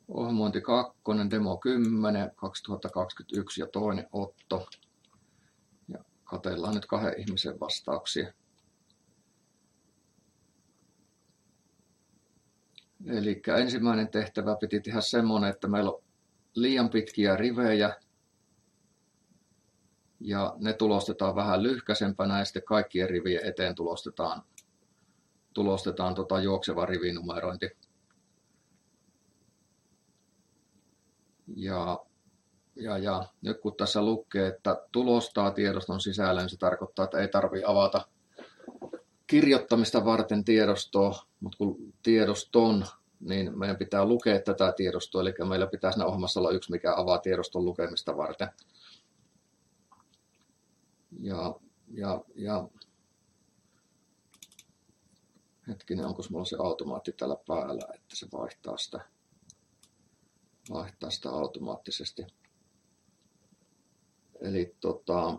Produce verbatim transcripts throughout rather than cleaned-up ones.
ohjelmointi kaksi, demo kymmenen, kaksituhattakaksikymmentäyksi ja toinen otto. Ja katsellaan nyt kahden ihmisen vastauksia. Eli ensimmäinen tehtävä piti tehdä semmoinen, että meillä on liian pitkiä rivejä ja ne tulostetaan vähän lyhkäisempänä ja sitten kaikkien rivien eteen tulostetaan, tulostetaan tota juokseva rivinumerointi. Ja, ja, ja nyt kun tässä lukee, että tulostaa tiedoston sisällä, niin se tarkoittaa, että ei tarvitse avata kirjoittamista varten tiedostoa, mutta kun tiedoston, niin meidän pitää lukea tätä tiedostoa, eli meillä pitää siinä ohjelmassa olla yksi, mikä avaa tiedoston lukemista varten. Ja, ja, ja hetkinen, onko mulla se automaatti täällä päällä, että se vaihtaa sitä, vaihtaa sitä automaattisesti. Eli tota,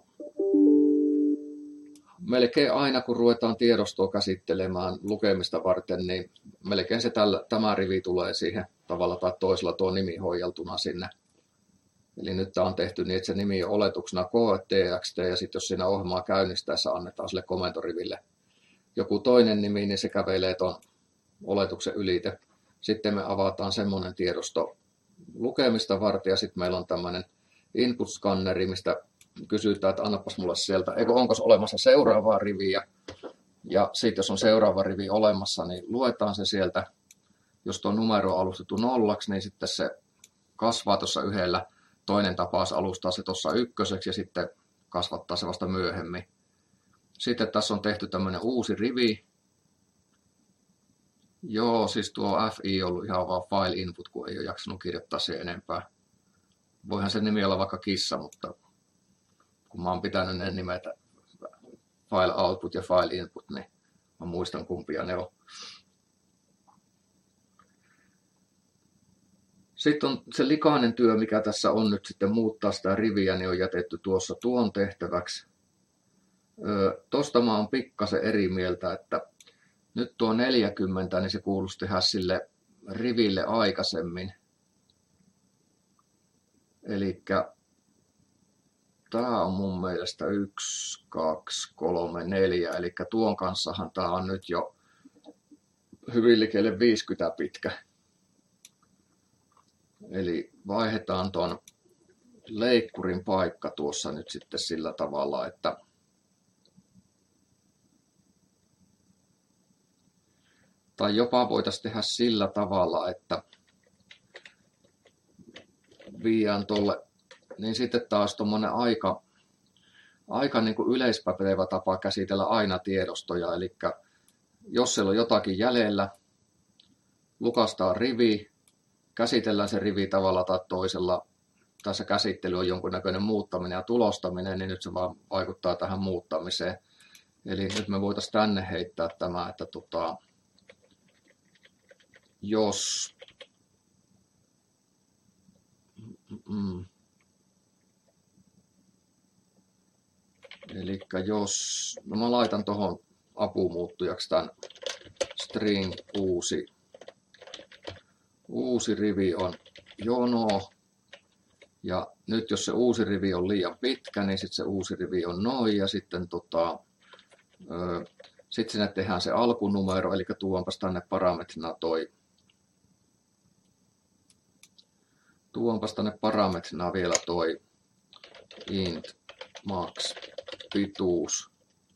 melkein aina kun ruvetaan tiedostoa käsittelemään lukemista varten, niin melkein se tällä, tämä rivi tulee siihen tavalla tai toisella tuo nimi hoijaltuna sinne. Eli nyt tämä on tehty niin, että se nimi on oletuksena K-T-X-T ja sitten jos siinä ohjelmaa käynnistäessä annetaan sille komentoriville joku toinen nimi, niin se kävelee tuon oletuksen ylite. Sitten me avataan semmoinen tiedosto lukemista varten ja sitten meillä on tämmöinen input-skanneri, mistä kysytään, että annapas mulle sieltä, eikö onko olemassa seuraavaa riviä. Ja sitten jos on seuraava rivi olemassa, niin luetaan se sieltä. Jos tuo numero on alustettu nollaksi, niin sitten se kasvaa tuossa yhdellä. Toinen tapaus alustaa se tuossa ykköseksi ja sitten kasvattaa se vasta myöhemmin. Sitten tässä on tehty tämmöinen uusi rivi. Joo, siis tuo F I on ollut ihan vaan file input, kun ei ole jaksanut kirjoittaa siihen enempää. Voihan se nimi olla vaikka kissa, mutta kun mä oon pitänyt ne nimetä file output ja file input, niin mä muistan kumpia ne on. Sitten on se likainen työ, mikä tässä on nyt sitten muuttaa sitä riviä, niin on jätetty tuossa tuon tehtäväksi. Tuosta mä oon pikkasen eri mieltä, että nyt tuo neljäkymmentä, niin se kuuluisi tehdä sille riville aikaisemmin. Elikkä tämä on mun mielestä yksi, kaksi, kolme, neljä, eli tuon kanssahan tämä on nyt jo hyvin likelle viisikymmentä pitkä. Eli vaihdetaan tuon leikkurin paikka tuossa nyt sitten sillä tavalla, että tai jopa voitaisiin tehdä sillä tavalla, että viiään tuolle, niin sitten taas tuommoinen aika, aika niin kuin yleispätevä tapa käsitellä aina tiedostoja. Eli jos siellä on jotakin jäljellä, lukastaan rivi, käsitellään se rivi tavalla tai toisella, tässä käsittely on jonkunnäköinen muuttaminen ja tulostaminen, niin nyt se vaan vaikuttaa tähän muuttamiseen. Eli nyt me voitaisiin tänne heittää tämä, että tota, jos mm, eli jos, no mä laitan tuohon apumuuttujaksi tämän string uusi, uusi rivi on jono, ja nyt jos se uusi rivi on liian pitkä, niin sitten se uusi rivi on noin, ja sitten tota, sitten sinne tehdään se alkunumero, eli tuonpas tänne parametrina toi, tuonpas tänne parametrina vielä toi int max pituus,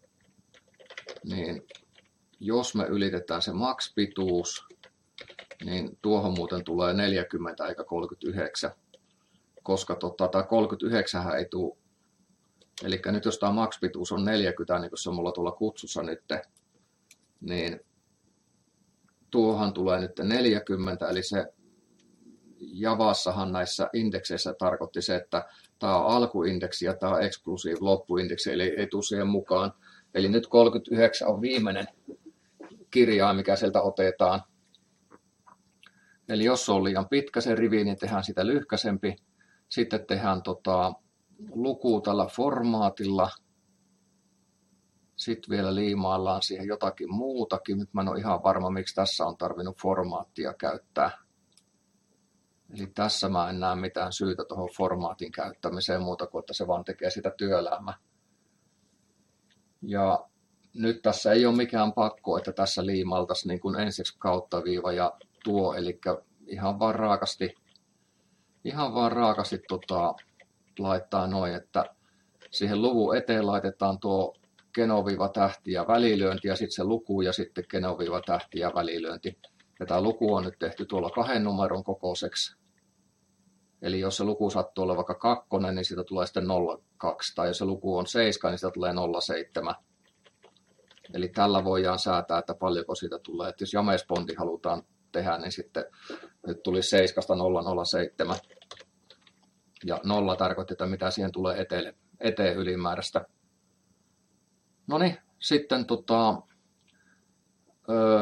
niin jos me ylitetään se max pituus, niin tuohon muuten tulee neljäkymmentä eikä kolmekymmentäyhdeksän, koska tota, tämä kolmekymmentäyhdeksän ei tule, eli nyt jos tämä max pituus on neljäkymmentä, niin kun se on mulla tuolla kutsussa nyt, niin tuohan tulee nyt neljäkymmentä, eli se Javassahan näissä indekseissä tarkoitti se, että tämä on alkuindeksi ja tämä on exclusive loppuindeksi, eli ei tule siihen mukaan. Eli nyt kolmekymmentäyhdeksän on viimeinen kirjain, mikä sieltä otetaan. Eli jos on liian pitkä se rivi, niin tehdään sitä lyhkäisempi. Sitten tehdään tota, luku tällä formaatilla. Sitten vielä liimaillaan siihen jotakin muutakin. Nyt mä en ole ihan varma, miksi tässä on tarvinnut formaattia käyttää. Eli tässä mä en näe mitään syytä tuohon formaatin käyttämiseen muuta kuin, että se vaan tekee sitä työelämää. Ja nyt tässä ei ole mikään pakko, että tässä liimaltaisiin niin kuin ensiksi kauttaviiva ja tuo, eli ihan vaan raakasti, ihan vaan raakasti tota, laittaa noin, että siihen luvun eteen laitetaan tuo genoviiva tähti ja välilyönti ja sitten se luku ja sitten genoviiva tähti ja välilyönti. Ja tämä luku on nyt tehty tuolla kahden numeron kokoiseksi. Eli jos se luku sattuu olla vaikka kakkonen, niin siitä tulee sitten nolla kaksi. Tai jos se luku on seitsemän, niin siitä tulee nolla seitsemän. Eli tällä voidaan säätää, että paljonko siitä tulee. Että jos jamespondi halutaan tehdä, niin sitten nyt tuli seitsemästä nolla nolla seitsemän. Ja nolla tarkoittaa, että mitä siihen tulee eteen, eteen ylimääräistä. No niin, sitten tota, öö,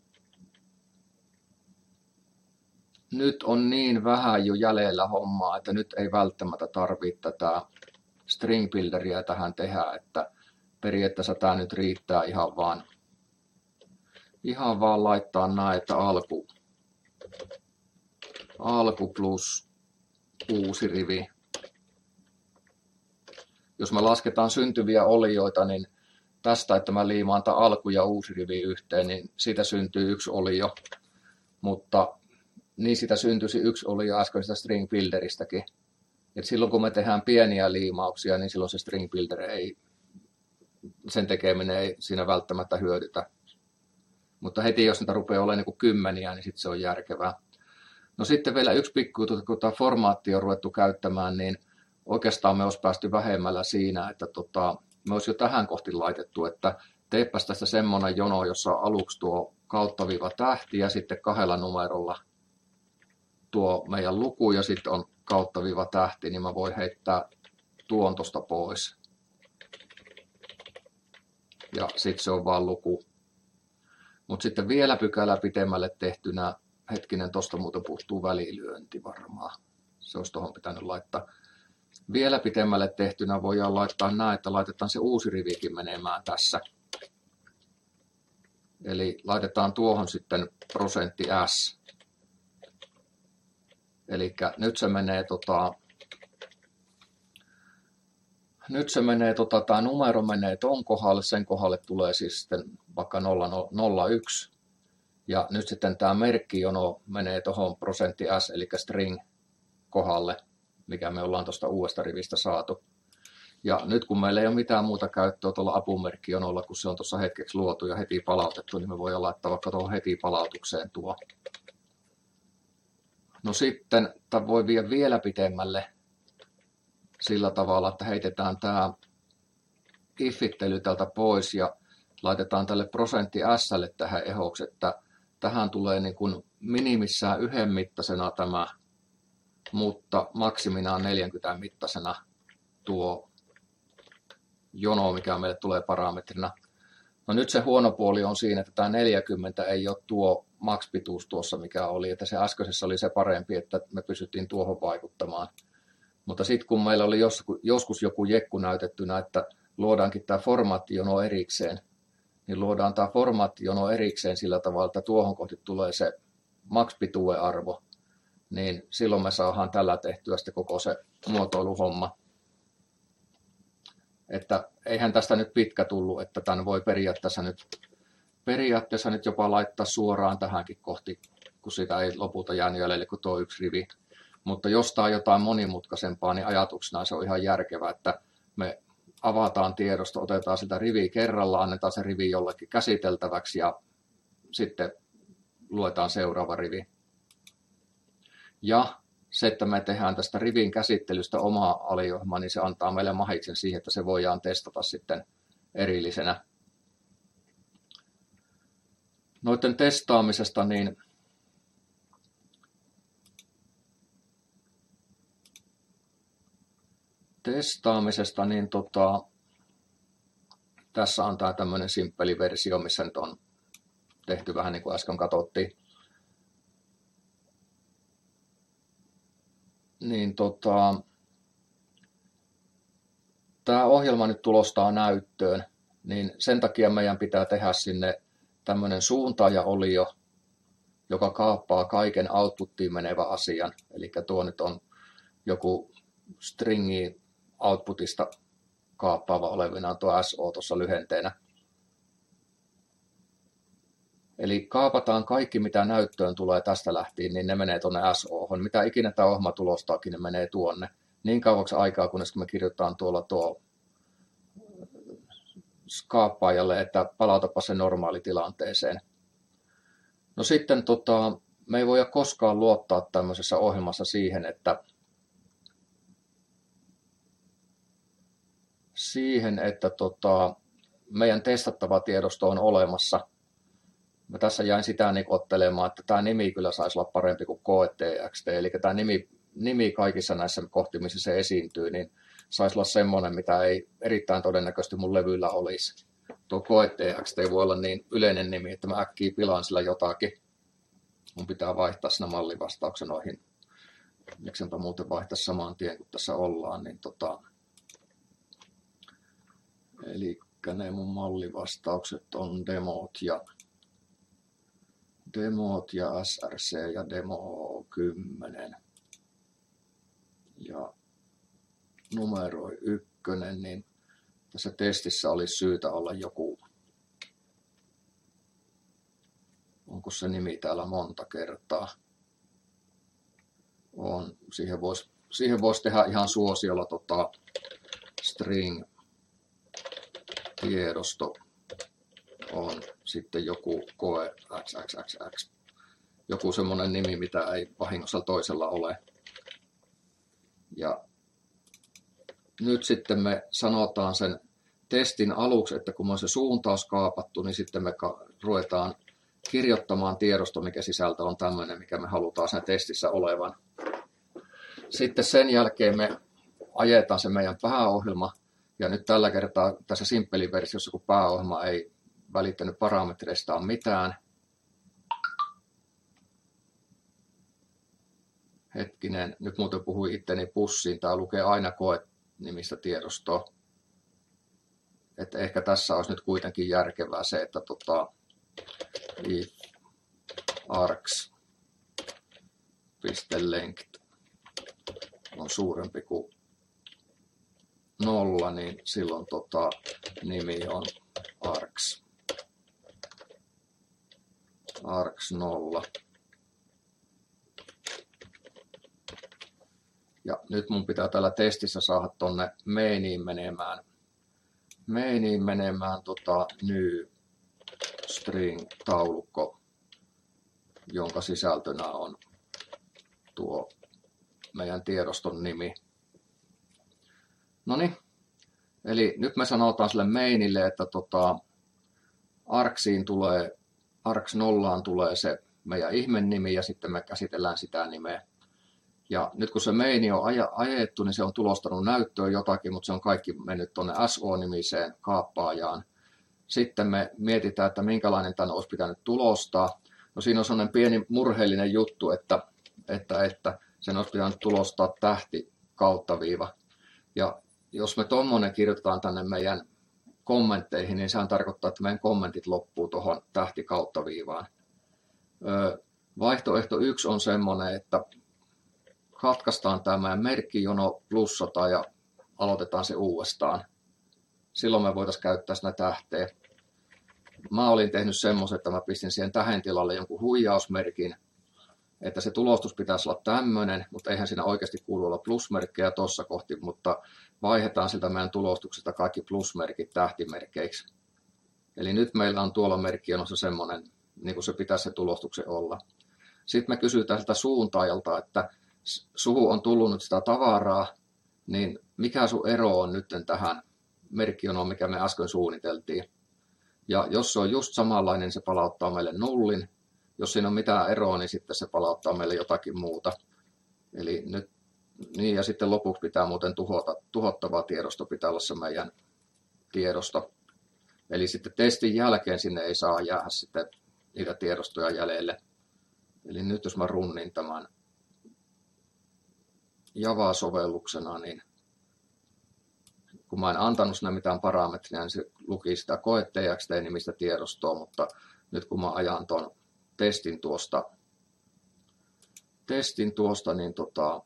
nyt on niin vähän jo jäljellä hommaa, että nyt ei välttämättä tarvitse tätä string builderia tähän tehdä, että periaatteessa tämä nyt riittää ihan vaan, ihan vaan laittaa näin, että alku, alku plus uusi rivi. Jos me lasketaan syntyviä olioita, niin tästä, että mä liimaan tämä alku ja uusi rivi yhteen, niin siitä syntyy yksi olio, mutta niin sitä syntyisi yksi olio äskeisestä string builderistäkin. Et silloin kun me tehdään pieniä liimauksia, niin silloin se string builder ei, sen tekeminen ei siinä välttämättä hyödytä. Mutta heti jos niitä rupeaa olemaan niin kuin kymmeniä, niin sitten se on järkevää. No sitten vielä yksi pikku juttu, kun tämä formaatti on ruvettu käyttämään, niin oikeastaan me olisi päästy vähemmällä siinä, että tota, me olisi jo tähän kohti laitettu, että teepäs tästä semmoinen jono, jossa on aluksi tuo kauttaviiva tähti ja sitten kahdella numerolla tuo meidän luku ja sitten on kauttaviiva tähti, niin mä voin heittää tuon tuosta pois. Ja sitten se on vaan luku. Mutta sitten vielä pykälä pitemmälle tehtynä, hetkinen, tuosta muuten puuttuu välilyönti varmaan. Se olisi tuohon pitänyt laittaa. Vielä pitemmälle tehtynä voidaan laittaa näin, että laitetaan se uusi rivikin menemään tässä. Eli laitetaan tuohon sitten prosentti S. Eli nyt se menee, tota, nyt se menee, tota, tämä numero menee ton kohdalle, sen kohdalle tulee siis sitten vaikka nolla nolla yksi. Ja nyt sitten tämä merkkijono menee tuohon prosentti S, eli string kohdalle, mikä me ollaan tuosta uudesta rivistä saatu. Ja nyt kun meillä ei ole mitään muuta käyttöä tuolla apumerkkijonolla, kun se on tuossa hetkeksi luotu ja heti palautettu, niin me voidaan laittaa vaikka tuohon heti palautukseen tuo. No sitten tämä voi viedä vielä pitemmälle sillä tavalla, että heitetään tämä ifittely tältä pois ja laitetaan tälle prosentti S:lle tähän ehoksi, että tähän tulee niin kuin minimissään yhden mittaisena tämä, mutta maksiminaan neljäkymmentä mittaisena tuo jono, mikä meille tulee parametrina. No nyt se huono puoli on siinä, että tämä neljäkymmentä ei ole tuo max-pituus tuossa, mikä oli, että se äskeisessä oli se parempi, että me pysyttiin tuohon vaikuttamaan. Mutta sitten kun meillä oli joskus joku jekku näytettynä, että luodaankin tämä formaattijono erikseen, niin luodaan tämä formaattijono erikseen sillä tavalla, että tuohon kohti tulee se max-pituuden arvo, niin silloin me saadaan tällä tehtyä sitten koko se muotoiluhomma. Että eihän tästä nyt pitkä tullut, että tämän voi periaatteessa nyt, periaatteessa nyt jopa laittaa suoraan tähänkin kohti, kun sitä ei lopulta jäänyt jäljelle kuin tuo yksi rivi. Mutta jos tämä on jotain monimutkaisempaa, niin ajatuksena se on ihan järkevää, että me avataan tiedosto, otetaan sitä riviä kerrallaan, annetaan se rivi jollekin käsiteltäväksi ja sitten luetaan seuraava rivi. Ja se, että me tehdään tästä rivin käsittelystä omaa aliohjelmaa, niin se antaa meille mahiksen siihen, että se voidaan testata sitten erillisenä. Noiden testaamisesta, niin testaamisesta, niin tota, tässä on tämä tämmöinen simppeli versio, missä nyt on tehty vähän niin kuin äsken katsottiin. Niin tota, tämä ohjelma nyt tulostaa näyttöön, niin sen takia meidän pitää tehdä sinne tämmöinen suuntaaja-olio, joka kaappaa kaiken outputtiin menevän asian. Eli tuo nyt on joku stringi outputista kaappaava olevinaan tuo S O tuossa lyhenteenä. Eli kaapataan kaikki, mitä näyttöön tulee tästä lähtien, niin ne menee tuonne S O:hon. Mitä ikinä tämä ohjelma tulostaakin, ne menee tuonne. Niin kauaksi aikaa, kunnes me kirjoitetaan tuolla tuo kaappaajalle, että palautapa se normaalitilanteeseen. No sitten tota, me ei voida koskaan luottaa tämmöisessä ohjelmassa siihen, että siihen, että tota, meidän testattava tiedosto on olemassa. Mä tässä jäin sitä niin ottelemaan, että tämä nimi kyllä saisi olla parempi kuin koe.txt, eli tämä nimi, nimi kaikissa näissä kohti, missä se esiintyy, niin saisi olla semmoinen, mitä ei erittäin todennäköisesti mun levyllä olisi. Tuo koe.txt voi olla niin yleinen nimi, että mä äkkiä pilaan sillä jotakin. Mun pitää vaihtaa siinä mallivastauksen noihin. Miksenpä muuten vaihtaa saman tien, kun tässä ollaan. Niin tota... Eli ne mun mallivastaukset on demot ja demot ja S R C ja demo kymmenen. Ja numeroi ykkönen, niin tässä testissä olisi syytä olla joku, onko se nimi täällä monta kertaa, on, siihen voisi siihen vois tehdä ihan suosiolla tota, string tiedosto on sitten joku koe xxxx, joku semmoinen nimi, mitä ei vahingossa toisella ole. Ja nyt sitten me sanotaan sen testin aluksi, että kun on se suuntaus kaapattu, niin sitten me ruvetaan kirjoittamaan tiedosto, mikä sisältö on tämmöinen, mikä me halutaan sen testissä olevan. Sitten sen jälkeen me ajetaan se meidän pääohjelma, ja nyt tällä kertaa tässä simppeliversiossa, kun pääohjelma ei välittänyt parametreistaan mitään. Hetkinen, nyt muuten puhuin itteni pussiin, tämä lukee aina koe-nimistä tiedostoa. Että ehkä tässä olisi nyt kuitenkin järkevää se, että tota, if args.length on suurempi kuin nolla, niin silloin tota, nimi on args. args nolla. Ja nyt mun pitää tällä testissä saada tonne mainiin menemään. Mainiin menemään tota new string taulukko, jonka sisältönä on tuo meidän tiedoston nimi. Noniin, eli nyt me sanotaan sille mainille, että tota, argsiin tulee, args nollaan tulee se meidän ihmenimi ja sitten me käsitellään sitä nimeä. Ja nyt kun se maini on ajettu, niin se on tulostanut näyttöön jotakin, mutta se on kaikki mennyt tuonne S O-nimiseen kaappaajaan. Sitten me mietitään, että minkälainen tänne olisi pitänyt tulostaa. No siinä on sellainen pieni murheellinen juttu, että, että, että sen olisi pitänyt tulostaa tähti kautta viiva. Ja jos me tuommoinen kirjoitetaan tänne meidän kommentteihin, niin sehän tarkoittaa, että meidän kommentit loppuu tuohon tähti kautta viivaan. Vaihtoehto yksi on semmoinen, että katkaistaan tämä meidän merkkijono, plussata ja aloitetaan se uudestaan. Silloin me voitaisiin käyttää sitä tähteä. Mä olin tehnyt semmoisen, että mä pistin siihen tähän tilalle jonkun huijausmerkin, että se tulostus pitäisi olla tämmöinen, mutta eihän siinä oikeasti kuulu olla plusmerkkejä tuossa kohti, mutta vaihdetaan siltä meidän tulostuksesta kaikki plusmerkit tähtimerkeiksi. Eli nyt meillä on tuolla merkkijonossa semmoinen, niin kuin se pitäisi se tulostuksen olla. Sitten me kysytään siltä suuntaajalta, että suhu on tullut nyt sitä tavaraa, niin mikä sun ero on nyt tähän merkkijonoon, mikä me äsken suunniteltiin. Ja jos se on just samanlainen, se palauttaa meille nullin. Jos siinä on mitään eroa, niin sitten se palauttaa meille jotakin muuta. Eli nyt, niin ja sitten lopuksi pitää muuten tuhota, tuhottava tiedosto, pitää olla se meidän tiedosto. Eli sitten testin jälkeen sinne ei saa jäädä sitten niitä tiedostoja jäljelle. Eli nyt jos mä runnin tämän Java-sovelluksena, niin kun mä en antanut sinne mitään parametria, niin se luki sitä koe.txt-nimistä tiedostoa, mutta nyt kun mä ajan ton testin tuosta, testin tuosta niin tota,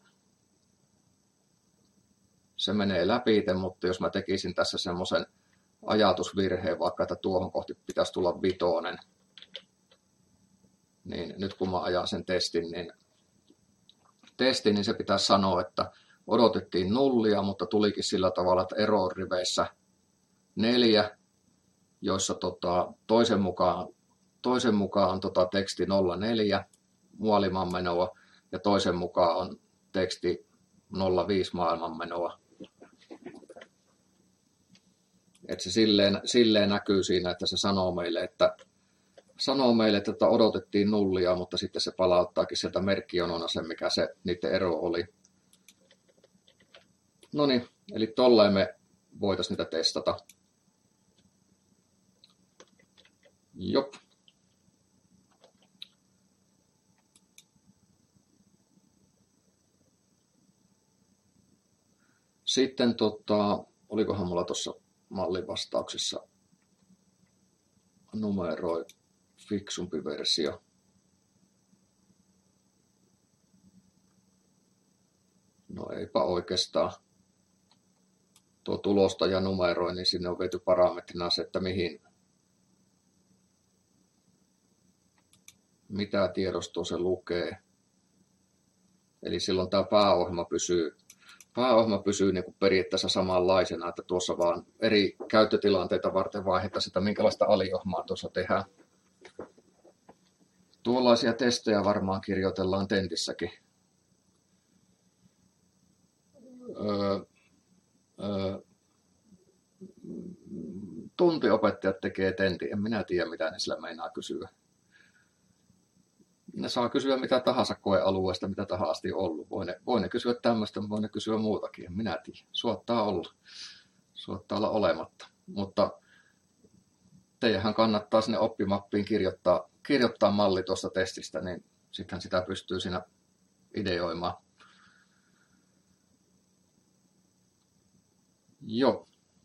se menee läpi, mutta jos mä tekisin tässä semmoisen ajatusvirheen, vaikka että tuohon kohti pitäisi tulla vitonen, niin nyt kun mä ajan sen testin, niin, testin, niin se pitäisi sanoa, että odotettiin nullia, mutta tulikin sillä tavalla, että ero on riveissä neljä, joissa tota, toisen mukaan, toisen mukaan on tota, teksti nolla neljä maailmanmenoa ja toisen mukaan on teksti nolla viisi maailmanmenoa. Et se silleen, silleen näkyy siinä, että se sanoo meille, että, sanoo meille, että odotettiin nullia, mutta sitten se palauttaakin sieltä merkkijonona sen, mikä se niiden ero oli. No niin, eli tolleen me voitaisiin niitä testata. Jop. Sitten tota, olikohan mulla tuossa mallin vastauksessa numeroi fiksumpi versio. No eipä oikeastaan. Tuo tulosta ja numeroi, niin sinne on viety parametrina se, että mihin, mitä tiedostoa se lukee. Eli silloin tämä pääohjelma pysyy, pääohjelma pysyy niin kuin periaatteessa samanlaisena, että tuossa vaan eri käyttötilanteita varten vaihdetaan sitä, minkälaista aliohjelmaa tuossa tehdään. Tuollaisia testejä varmaan kirjoitellaan tentissäkin. Öö, öö, tuntiopettajat tekee tentin, en minä tiedä mitä ne sillä meinaa kysyä. Ne saa kysyä mitä tahansa koealueesta, mitä tähän asti on ollut. Voi ne, voi ne kysyä tämmöistä, voi ne kysyä muutakin, en minä tiedä. Suottaa olla, suottaa olla olematta. Mutta teidänhän kannattaa sinne oppimappiin kirjoittaa, kirjoittaa malli tuosta testistä, niin sittenhän sitä pystyy siinä ideoimaan. Joo.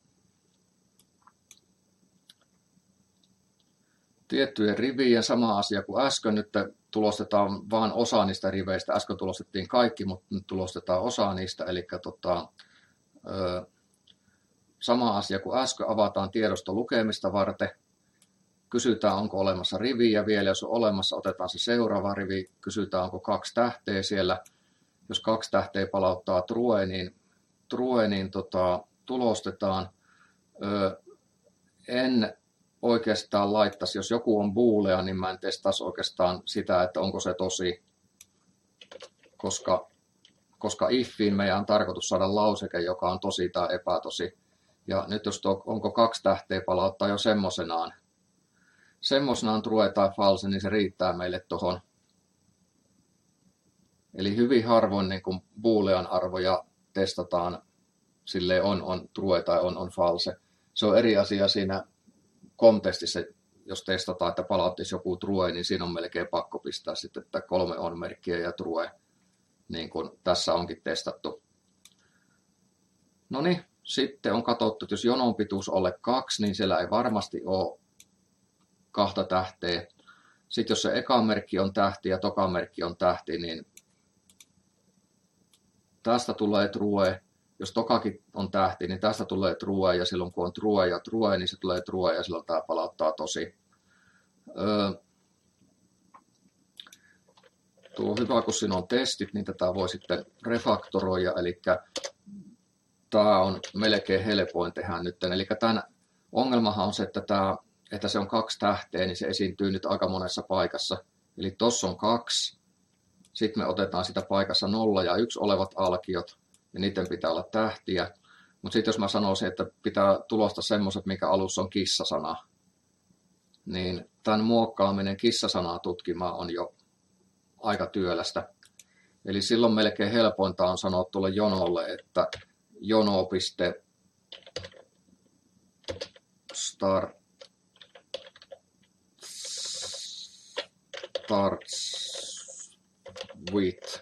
Tiettyjen rivien sama asia kuin äsken. Nyt tulostetaan vain osa niistä riveistä. Äsken tulostettiin kaikki, mutta nyt tulostetaan osa niistä. Eli tota, ö, sama asia kuin äsken. Avataan tiedosto lukemista varten. Kysytään, onko olemassa riviä vielä. Jos on olemassa, otetaan se seuraava rivi. Kysytään, onko kaksi tähteä siellä. Jos kaksi tähteä palauttaa true, niin, true, niin tota, tulostetaan. Ö, en oikeastaan laittaisi, jos joku on boolea, niin mä en testaisi oikeastaan sitä, että onko se tosi, koska, koska ifiin meidän on tarkoitus saada lauseke, joka on tosi tai epätosi. Ja nyt jos tuo, onko kaksi tähteä palauttaa jo semmoisenaan, semmoisenaan true tai false, niin se riittää meille tuohon. Eli hyvin harvoin niin kuin boolean arvoja testataan, silleen on, on true tai on, on false. Se on eri asia siinä kontestissa, jos testataan, että palauttaisi joku true, niin siinä on melkein pakko pistää sitten, että kolme on-merkkiä ja true, niin kuin tässä onkin testattu. No niin, sitten on katsottu, että jos jonon pituus alle kaksi, niin siellä ei varmasti ole kahta tähteä. Sitten jos se eka merkki on tähti ja toka merkki on tähti, niin tästä tulee true. Jos tokakin on tähti, niin tästä tulee true, ja silloin kun on true ja true, niin se tulee true, ja silloin tämä palauttaa tosi. Öö, tuo on hyvä, kun siinä on testit, niin tätä voi sitten refaktoroida, eli tämä on melkein helpoin tehdä nyt. Eli tämän ongelmahan on se, että, tämä, että se on kaksi tähteä, niin se esiintyy nyt aika monessa paikassa. Eli tuossa on kaksi, sitten me otetaan sitä paikassa nolla ja yksi olevat alkiot, ja niiden pitää olla tähtiä. Mutta sitten jos mä sanoisin, että pitää tulosta semmoiset, mikä alussa on kissasana, niin tämän muokkaaminen kissasanaa tutkimaan on jo aika työlästä. Eli silloin melkein helpointa on sanoa tuolle jonolle, että jono.start starts with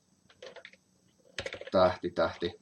tähti, tähti.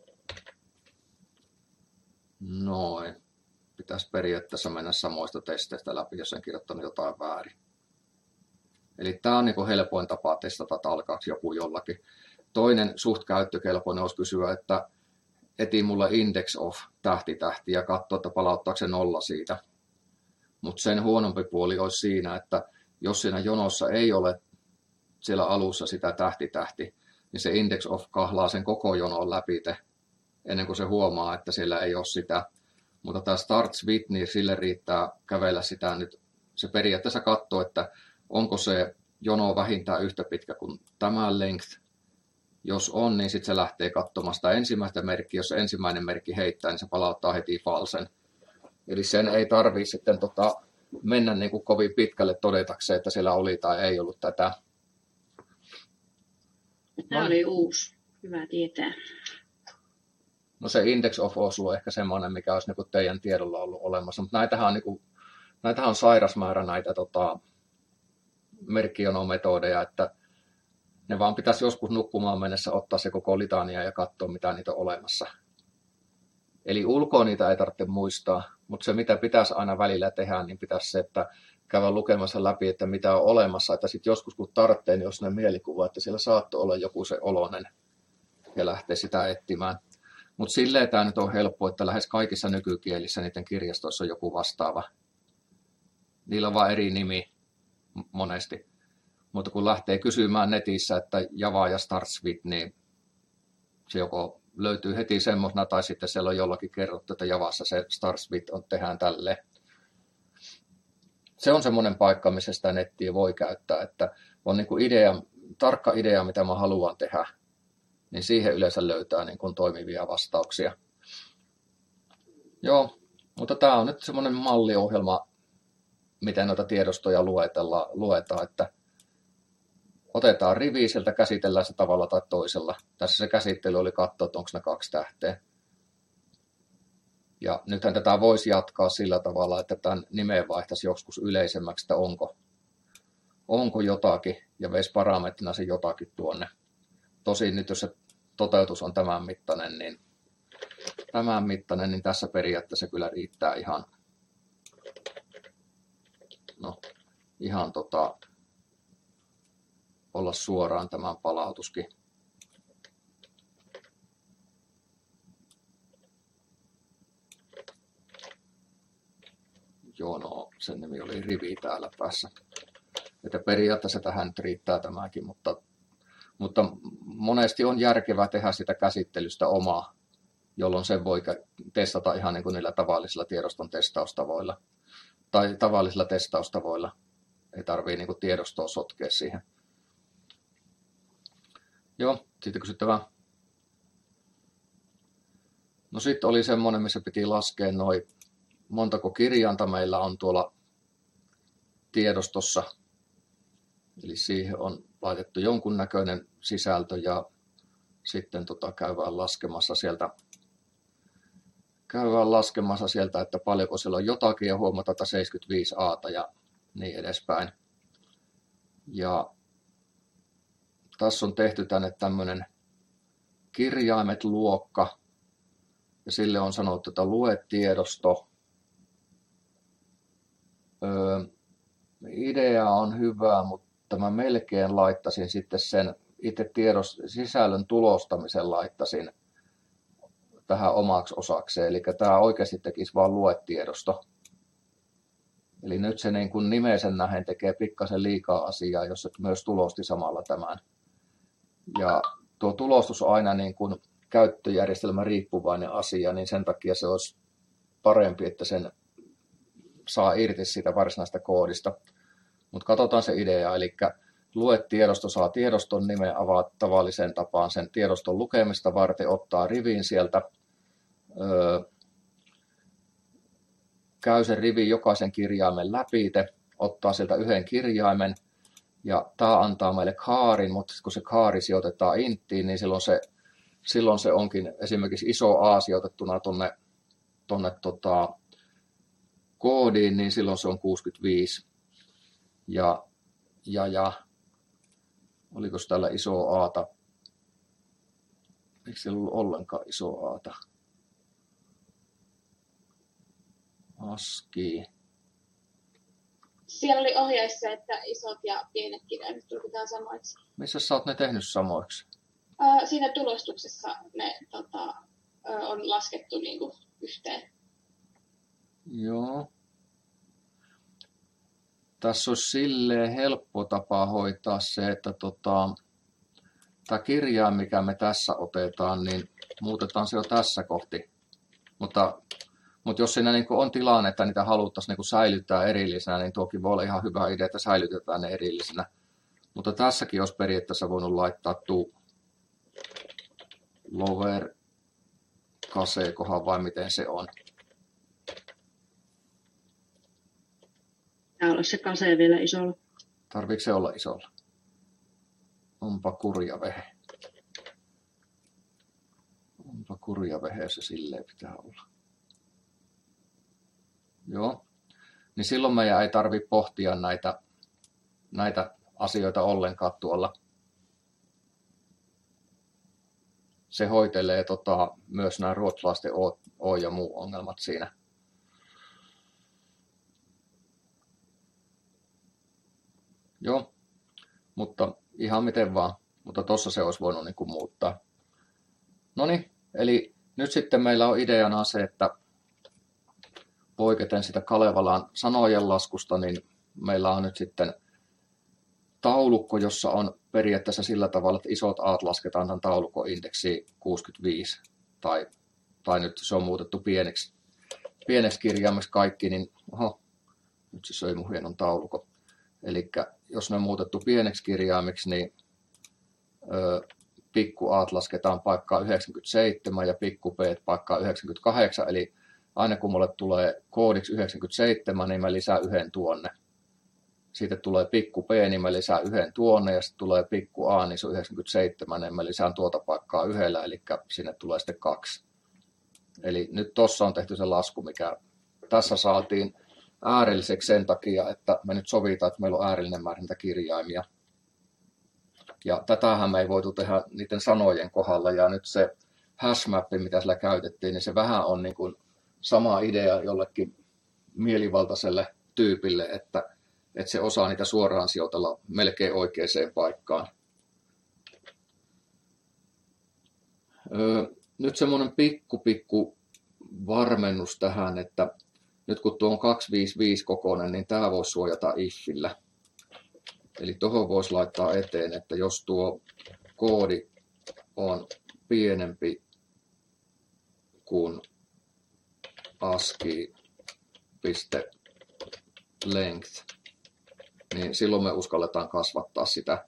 Noin. Pitäisi periaatteessa mennä samoista testeistä läpi, jos en kirjoittanut jotain väärin. Eli tämä on niin kuin helpoin tapa testata, että alkaako joku jollakin. Toinen suht käyttökelpoinen olisi kysyä, että eti mulla index of tähti tähti ja katsoa, että palauttaako se nolla siitä. Mutta sen huonompi puoli olisi siinä, että jos siinä jonossa ei ole siellä alussa sitä tähti tähti, niin se index of kahlaa sen koko jonon läpi ennen kuin se huomaa, että siellä ei ole sitä. Mutta tämä starts with, niin sille riittää kävellä sitä nyt. Se periaatteessa katsoo, että onko se jono vähintään yhtä pitkä kuin tämä length. Jos on, niin sitten se lähtee katsomaan sitä ensimmäistä merkkiä. Jos se ensimmäinen merkki heittää, niin se palauttaa heti falsen. Eli sen ei tarvitse sitten tota, mennä niin kuin kovin pitkälle todetakseen, että siellä oli tai ei ollut tätä. Tämä oli uusi. Hyvä tietää. No se index of olisi ollut ehkä semmoinen, mikä olisi niin kuin teidän tiedolla ollut olemassa. Mutta näitähän on, niin kuin, näitähän on sairas määrä näitä tota, merkkijonometodeja, että ne vaan pitäisi joskus nukkumaan mennessä ottaa se koko litania ja katsoa, mitä niitä on olemassa. Eli ulkoa niitä ei tarvitse muistaa, mutta se mitä pitäisi aina välillä tehdä, niin pitäisi se, että käydä lukemassa läpi, että mitä on olemassa, että sitten joskus kun tarvitsee, niin on sellainen mielikuva, että siellä saattoi olla joku se oloinen ja lähtee sitä etsimään. Mutta silleen tämä nyt on helppo, että lähes kaikissa nykykielissä niiden kirjastoissa on joku vastaava. Niillä on vain eri nimi monesti. Mutta kun lähtee kysymään netissä, että Java ja starts with, niin se joko löytyy heti semmoisena, tai sitten siellä on jollakin kerrottu, että Javassa se starts with on tehdään tälleen. Se on semmoinen paikka, missä sitä nettiä voi käyttää, että on niin kuin idea, tarkka idea, mitä mä haluan tehdä, niin siihen yleensä löytää niin kuin toimivia vastauksia. Joo, mutta tämä on nyt semmoinen malliohjelma, miten noita tiedostoja luetellaan, luetaan, että otetaan rivi, sieltä käsitellään se tavalla tai toisella. Tässä se käsittely oli katsoa, että onko ne kaksi tähteä. Ja nythän tätä voisi jatkaa sillä tavalla, että tämän nimen vaihtaisi joskus yleisemmäksi, että onko, onko jotakin, ja veisi parametrina se jotakin tuonne. Tosin nyt jos se toteutus on tämän mittainen, niin, tämän mittainen, niin tässä periaatteessa kyllä riittää ihan, no, ihan tota, olla suoraan tämän palautuskin. Joo, no, sen nimi oli rivi täällä päässä. Että periaatteessa tähän nyt riittää tämäkin, mutta, mutta monesti on järkevää tehdä sitä käsittelystä omaa, jolloin sen voi testata ihan niin kuin niillä tavallisilla tiedoston testaustavoilla. Tai tavallisilla testaustavoilla. Ei tarvitse niin kuin tiedostoa sotkea siihen. Joo, sitten kysyttävää. No sitten oli semmoinen, missä piti laskea noin, montako kirjainta meillä on tuolla tiedostossa. Eli siihen on laitettu jonkunnäköinen sisältö ja sitten tota käydään laskemassa sieltä, käydään laskemassa sieltä, että paljonko siellä on jotakin ja huomataan, että seitsemänkymmentäviisi aata ja niin edespäin. Ja tässä on tehty tänne tämmöinen kirjaimet luokka ja sille on sanottu, että lue tiedosto. Öö, idea on hyvä, mutta mä melkein laittaisin sitten sen itse tiedos, sisällön tulostamisen laittaisin tähän omaksi osakseen. Eli tämä oikeasti tekisi vaan lue tiedosto. Eli nyt se niin kuin nimesen nähen tekee pikkasen liikaa asiaa, jos se myös tulosti samalla tämän. Ja tuo tulostus on aina niin kuin käyttöjärjestelmä riippuvainen asia, niin sen takia se olisi parempi, että sen saa irti siitä varsinaista koodista. Mutta katsotaan se idea, eli lue tiedosto saa tiedoston nimen, avaa tavalliseen tapaan sen tiedoston lukemista varten, ottaa rivin sieltä, öö, käy sen rivin jokaisen kirjaimen läpi, ottaa sieltä yhden kirjaimen, ja tämä antaa meille kaarin, mutta kun se kaari sijoitetaan inttiin, niin silloin se, silloin se onkin esimerkiksi iso A sijoitettuna tuonne tonne, tota, koodiin, niin silloin se on kuusikymmentäviisi. Ja, ja, ja oliko täällä iso aata? Eikö siellä ollut ollenkaan iso aata? ASCII. Siellä oli ohjeissa, että isot ja pienet kirjaimet tulkitaan samoiksi. Missä sä oot ne tehnyt samoiksi? Uh, siinä tulostuksessa ne tota, uh, on laskettu niinku yhteen. Joo. Tässä olisi silleen helppo tapa hoitaa se, että tota, tämä kirjain, mikä me tässä otetaan, niin muutetaan se jo tässä kohti. Mutta, mutta jos siinä niin on tilanne, että niitä haluttaisiin niin säilyttää erillisenä, niin tuokin voi olla ihan hyvä idea, että säilytetään ne erillisenä. Mutta tässäkin olisi periaatteessa voinut laittaa tuu lower kasekohan vai miten se on. Tää olla se kase vielä isolla. Tarviiko se olla isolla? Onpa kurja vehe. Onpa kurja vehe, se silleen pitää olla. Joo. Niin silloin meidän ei tarvitse pohtia näitä, näitä asioita ollenkaan tuolla. Se hoitelee tota, myös nämä ruotsalaisten O, o ja muu ongelmat siinä. Joo, mutta ihan miten vaan. Mutta tossa se olisi voinut niin kuin muuttaa. Noniin, eli nyt sitten meillä on ideana se, että poiketen sitä Kalevalan sanojen laskusta, niin meillä on nyt sitten taulukko, jossa on periaatteessa sillä tavalla, että isot aat lasketaan tämän taulukon indeksiin kuusikymmentäviisi, tai, tai nyt se on muutettu pieneksi, pieneksi kirjaimeksi kaikki, niin oho, nyt se söi mun hienon taulukon. Eli jos ne on muutettu pieneksi kirjaimeksi, niin ö, pikku aat lasketaan paikkaa yhdeksänkymmentäseitsemän ja pikku b paikkaa yhdeksänkymmentäkahdeksan, eli aina kun mulle tulee koodiksi yhdeksänkymmentäseitsemän, niin mä lisään yhden tuonne. Sitten tulee pikku p, niin mä lisään yhden tuonne, ja sitten tulee pikku a, niin se on yhdeksänkymmentäseitsemän, niin mä lisään tuota paikkaa yhdellä, eli sinne tulee sitten kaksi. Eli nyt tuossa on tehty se lasku, mikä tässä saatiin äärelliseksi sen takia, että me nyt sovitaan, että meillä on äärellinen määrä niitä kirjaimia. Ja tätähän me ei voitu tehdä niiden sanojen kohdalla, ja nyt se hashmappi, mitä sillä käytettiin, niin se vähän on niin kuin sama idea jollekin mielivaltaiselle tyypille, että, että se osaa niitä suoraan sijoitella melkein oikeaan paikkaan. Öö, nyt semmoinen pikku pikku varmennus tähän, että nyt kun tuo on kaksisataaviisikymmentäviisi kokoinen, niin tämä voisi suojata ifillä. Eli tuohon voisi laittaa eteen, että jos tuo koodi on pienempi kuin ASCII.length, niin silloin me uskalletaan kasvattaa sitä.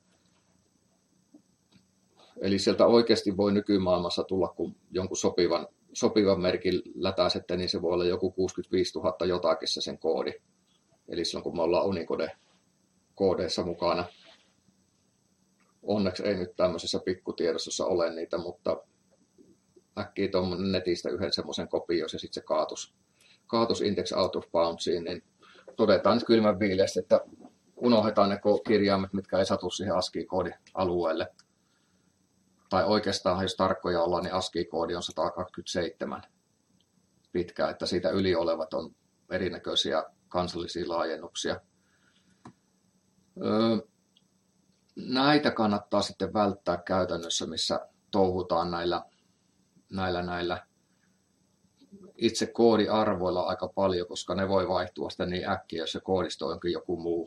Eli sieltä oikeasti voi nykymaailmassa tulla, kun jonkun sopivan, sopivan merkin lätäisette, niin se voi olla joku kuusikymmentäviisituhatta jotakin se sen koodi. Eli silloin kun me ollaan Unicode-koodeissa mukana. Onneksi ei nyt tämmöisessä pikkutiedostossa ole niitä, mutta äkkiä tuon netistä yhden semmoisen kopios ja sitten se kaatus, kaatus index out of boundsiin, niin todetaan nyt kylmän viileästi, että unohdetaan ne kirjaimet, mitkä ei satu siihen ASCII-koodialueelle. Tai oikeastaan, jos tarkkoja ollaan, niin ASCII-koodi on sata kaksikymmentäseitsemän pitkä, että siitä yli olevat on erinäköisiä kansallisia laajennuksia. Öö, näitä kannattaa sitten välttää käytännössä, missä touhutaan näillä, näillä, näillä itse koodiarvoilla aika paljon, koska ne voi vaihtua sitten niin äkkiä, jos se koodisto onkin joku muu.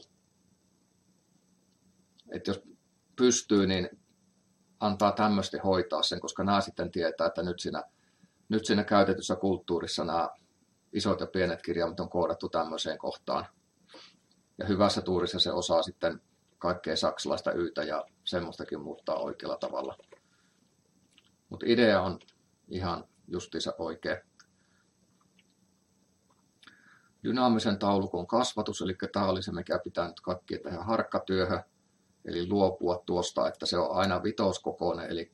Et jos pystyy, niin antaa tämmöisesti hoitaa sen, koska nämä sitten tietää, että nyt siinä, nyt siinä käytetyssä kulttuurissa nämä isot ja pienet kirjaimet on koodattu tämmöiseen kohtaan. Ja hyvässä tuurissa se osaa sitten kaikkea saksalaista yytä ja semmoistakin muuttaa oikealla tavalla. Mutta idea on ihan justiinsa oikea. Dynaamisen taulukon kasvatus, eli tämä oli se, mikä pitää nyt kaikkia tehdä harkkatyöhön. Eli luopua tuosta, että se on aina vitoskokoinen, eli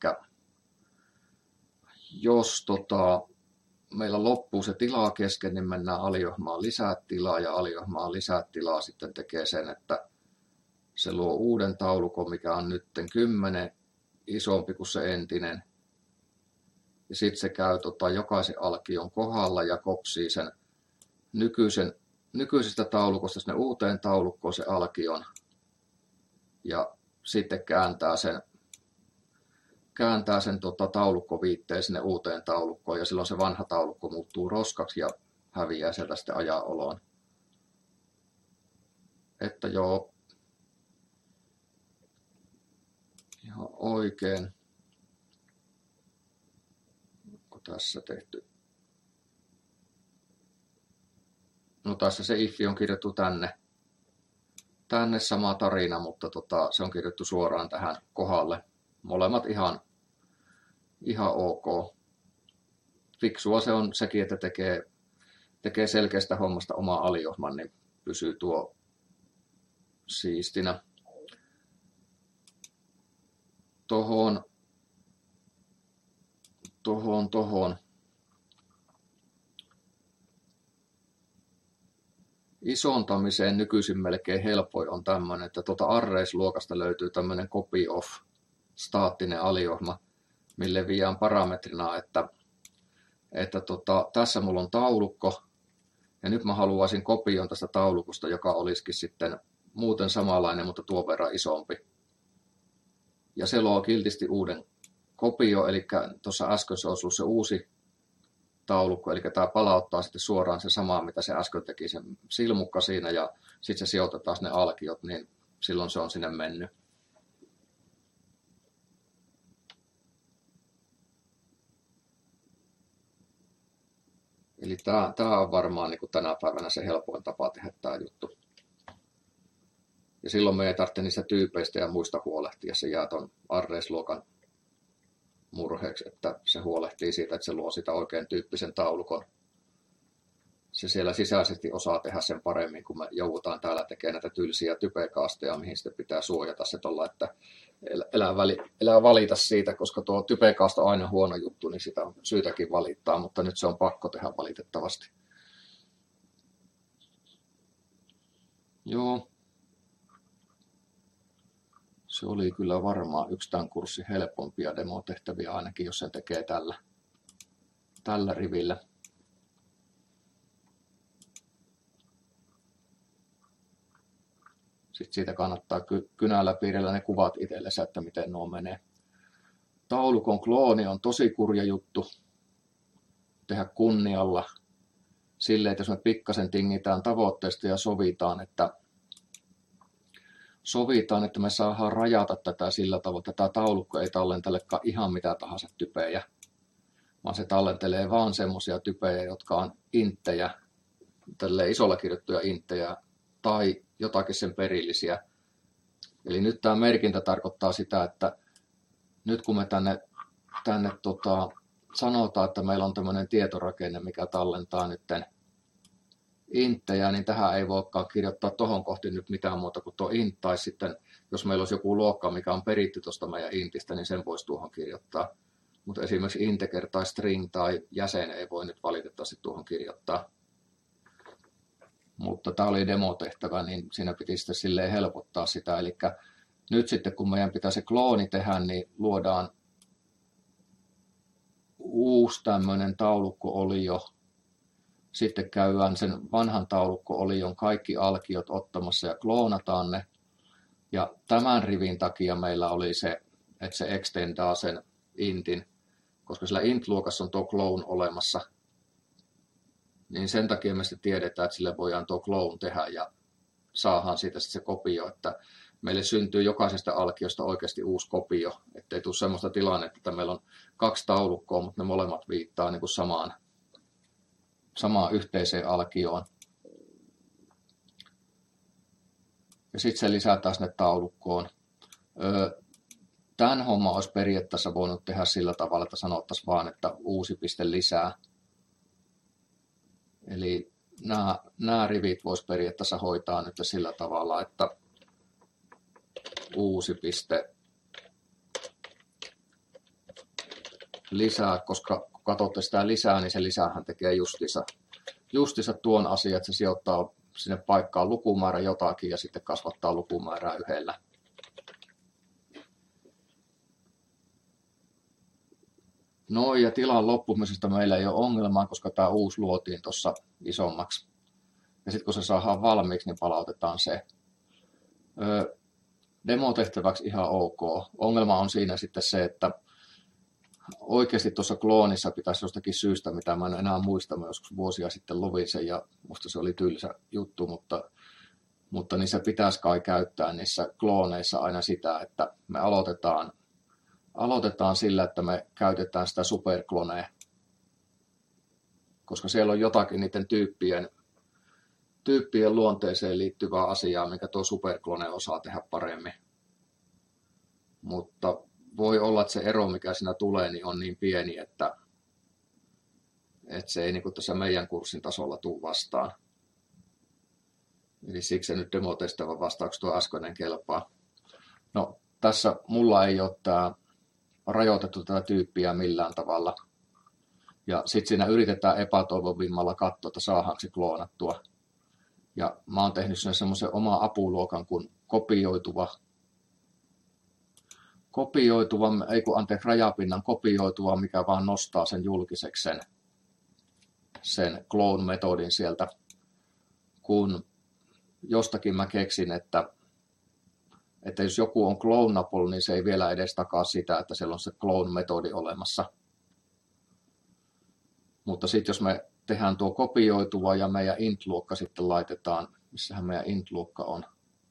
jos tota, meillä loppuu se tilaa kesken, niin mennään aliohmaan lisää tilaa, ja aliohmaan lisää tilaa sitten tekee sen, että se luo uuden taulukon, mikä on nyt kymmenen isompi kuin se entinen. Ja sitten se käy tota, jokaisen alkion kohdalla ja kopsii sen nykyisen nykyisestä taulukosta sinne uuteen taulukkoon se alkion ja sitten kääntää sen, kääntää sen tota, taulukkoviitteen sinne uuteen taulukkoon ja silloin se vanha taulukko muuttuu roskaksi ja häviää sieltä sitten ajanoloon. Että joo, ihan oikein. Onko tässä tehty? No tässä se if on kirjattu tänne. Tänne sama tarina, mutta tota, se on kirjattu suoraan tähän kohdalle. Molemmat ihan, ihan ok. Fiksua se on sekin, että tekee, tekee selkeästä hommasta oma aliohman, niin pysyy tuo siistinä. Tohon, tohon, tohon. Isontamiseen nykyisin melkein helpoin on tämmöinen, että tuota Arrays-luokasta löytyy tämmöinen copy of staattinen aliohma, mille viiään parametrina, että, että tota, tässä mulla on taulukko ja nyt mä haluaisin kopion tästä taulukosta, joka olisikin sitten muuten samanlainen, mutta tuon verran isompi. Ja se luo kiltisti uuden kopio, eli tuossa äsken se olisi ollut se uusi taulukko, eli tämä palauttaa sitten suoraan se samaa, mitä se äsken teki, se silmukka siinä, ja sitten se sijoitetaan ne alkiot, niin silloin se on sinne mennyt. Eli tämä, tämä on varmaan niin kuin tänä päivänä se helpoin tapa tehdä tämä juttu. Ja silloin me ei tarvitse niistä tyypeistä ja muista huolehtia, se jää tuon Arrays-luokan murheeksi, että se huolehtii siitä, että se luo sitä oikein tyyppisen taulukon. Se siellä sisäisesti osaa tehdä sen paremmin, kun me joudutaan täällä tekemään näitä tylsiä typekaasteja, mihin sitten pitää suojata se tuolla, että elää, väli, elää valita siitä, koska tuo typekaasta on aina huono juttu, niin sitä on syytäkin valittaa, mutta nyt se on pakko tehdä valitettavasti. Joo. Se oli kyllä varmaan yksi tämän kurssin helpompia demotehtäviä ainakin, jos sen tekee tällä, tällä rivillä. Sitten siitä kannattaa kynällä piirrellä ne kuvat itsellensä, että miten nuo menee. Taulukon klooni on tosi kurja juttu tehdä kunnialla. Silleen, että jos me pikkasen tingitään tavoitteesta ja sovitaan, että Sovitaan, että me saadaan rajata tätä sillä tavalla, että tämä taulukko ei tallentelekaan ihan mitä tahansa typejä, vaan se tallentelee vaan semmoisia typejä, jotka on inttejä, tälleen isolla kirjoittuja inttejä tai jotakin sen perillisiä. Eli nyt tämä merkintä tarkoittaa sitä, että nyt kun me tänne, tänne tota, sanotaan, että meillä on tämmöinen tietorakenne, mikä tallentaa nytten inttejä, niin tähän ei voikaan kirjoittaa tuohon kohti nyt mitään muuta kuin tuo int, tai sitten jos meillä olisi joku luokka, mikä on peritty tuosta meidän intistä, niin sen voisi tuohon kirjoittaa. Mutta esimerkiksi integer tai string tai jäsen ei voi nyt valitettavasti tuohon kirjoittaa. Mutta tämä oli demotehtävä, niin siinä piti sitten silleen helpottaa sitä. Eli nyt sitten kun meidän pitää se klooni tehdä, niin luodaan uusi tämmöinen taulukko-olio. Sitten käydään sen vanhan taulukko-olion kaikki alkiot ottamassa ja kloonataan ne. Ja tämän rivin takia meillä oli se, että se extendaa sen intin, koska sillä int-luokassa on tuo clone olemassa. Niin sen takia me sitten tiedetään, että sille voidaan tuo clone tehdä ja saadaan siitä sitten se kopio, että meille syntyy jokaisesta alkiosta oikeasti uusi kopio, ettei tule sellaista tilannetta, että meillä on kaksi taulukkoa, mutta ne molemmat viittaa niin kuin samaan, samaan yhteiseen alkioon. Ja sitten se lisätään sinne taulukkoon. Tämän homma olisi periaatteessa voinut tehdä sillä tavalla, että sanottaisiin vaan, että uusi piste lisää. Eli nämä, nämä rivit voisi periaatteessa hoitaa nyt sillä tavalla, että uusi piste lisää, koska kun katsotte sitä lisää, niin se lisäähän tekee justiinsa, justiinsa tuon asian, että se sijoittaa sinne paikkaan lukumäärä jotakin ja sitten kasvattaa lukumäärää yhdellä. No ja tilan loppumisesta meillä ei ole ongelmaa, koska tämä uusi luotiin tuossa isommaksi. ja sitten kun se saadaan valmiiksi, niin palautetaan se. Öö, demotehtäväksi ihan ok. Ongelma on siinä sitten se, että oikeasti tuossa kloonissa pitäisi jostakin syystä, mitä mä en enää muista, mä joskus vuosia sitten lovin sen ja musta se oli tylsä juttu, mutta, mutta niin se pitäisi kai käyttää niissä klooneissa aina sitä, että me aloitetaan, aloitetaan sillä, että me käytetään sitä superklonea, koska siellä on jotakin niiden tyyppien, tyyppien luonteeseen liittyvää asiaa, mikä tuo superklone osaa tehdä paremmin. Mutta voi olla, että se ero, mikä siinä tulee, niin on niin pieni, että, että se ei niin kuin tässä meidän kurssin tasolla tule vastaan. Eli siksi se nyt demotestaava vastaukset tuo äskeinen kelpaa. No, tässä mulla ei ole tämä rajoitettu tätä tyyppiä millään tavalla. Ja sitten siinä yritetään epätoivovimmalla katsoa, että saadaanko se kloonattua. Ja mä oon tehnyt sinne semmoisen oma apuluokan kuin kopioituva kopioituva, ei kun anteeksi, rajapinnan kopioituva, mikä vaan nostaa sen julkiseksi sen, sen clone-metodin sieltä, kun jostakin mä keksin, että, että jos joku on clonable, niin se ei vielä edes takaa sitä, että siellä on se clone-metodi olemassa. Mutta sitten jos me tehdään tuo kopioituva ja meidän int-luokka sitten laitetaan, missähän meidän int-luokka on,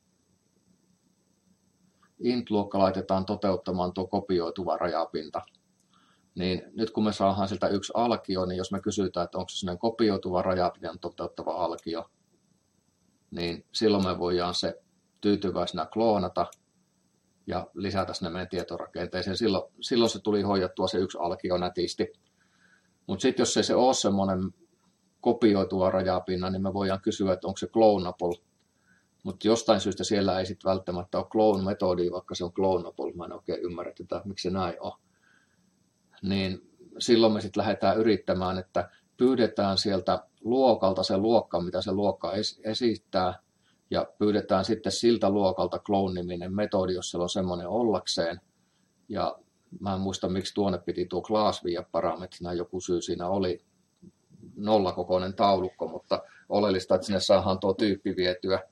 int-luokka laitetaan toteuttamaan tuo kopioituva rajapinta, niin nyt kun me saadaan sieltä yksi alkio, niin jos me kysytään, että onko se sellainen kopioituva rajapinnan toteuttava alkio, niin silloin me voidaan se tyytyväisenä kloonata ja lisätä sinne meidän tietorakenteeseen. Silloin, silloin se tuli hoidettua se yksi alkio nätisti. Mutta sitten jos ei se ole semmoinen kopioituva rajapinna, niin me voidaan kysyä, että onko se clonable. Mutta jostain syystä siellä ei sitten välttämättä ole clone-metodia, vaikka se on clonable. Mä en oikein ymmärrä tätä, miksi se näin on. Niin silloin me sitten lähdetään yrittämään, että pyydetään sieltä luokalta se luokka, mitä se luokka es- esittää, ja pyydetään sitten siltä luokalta clone-niminen metodi, jos siellä on semmoinen ollakseen. Ja mä en muista, miksi tuonne piti tuo class viedä parametrina, joku syy siinä oli nollakokoinen taulukko, mutta oleellista, että sinne saadaan tuo tyyppi vietyä.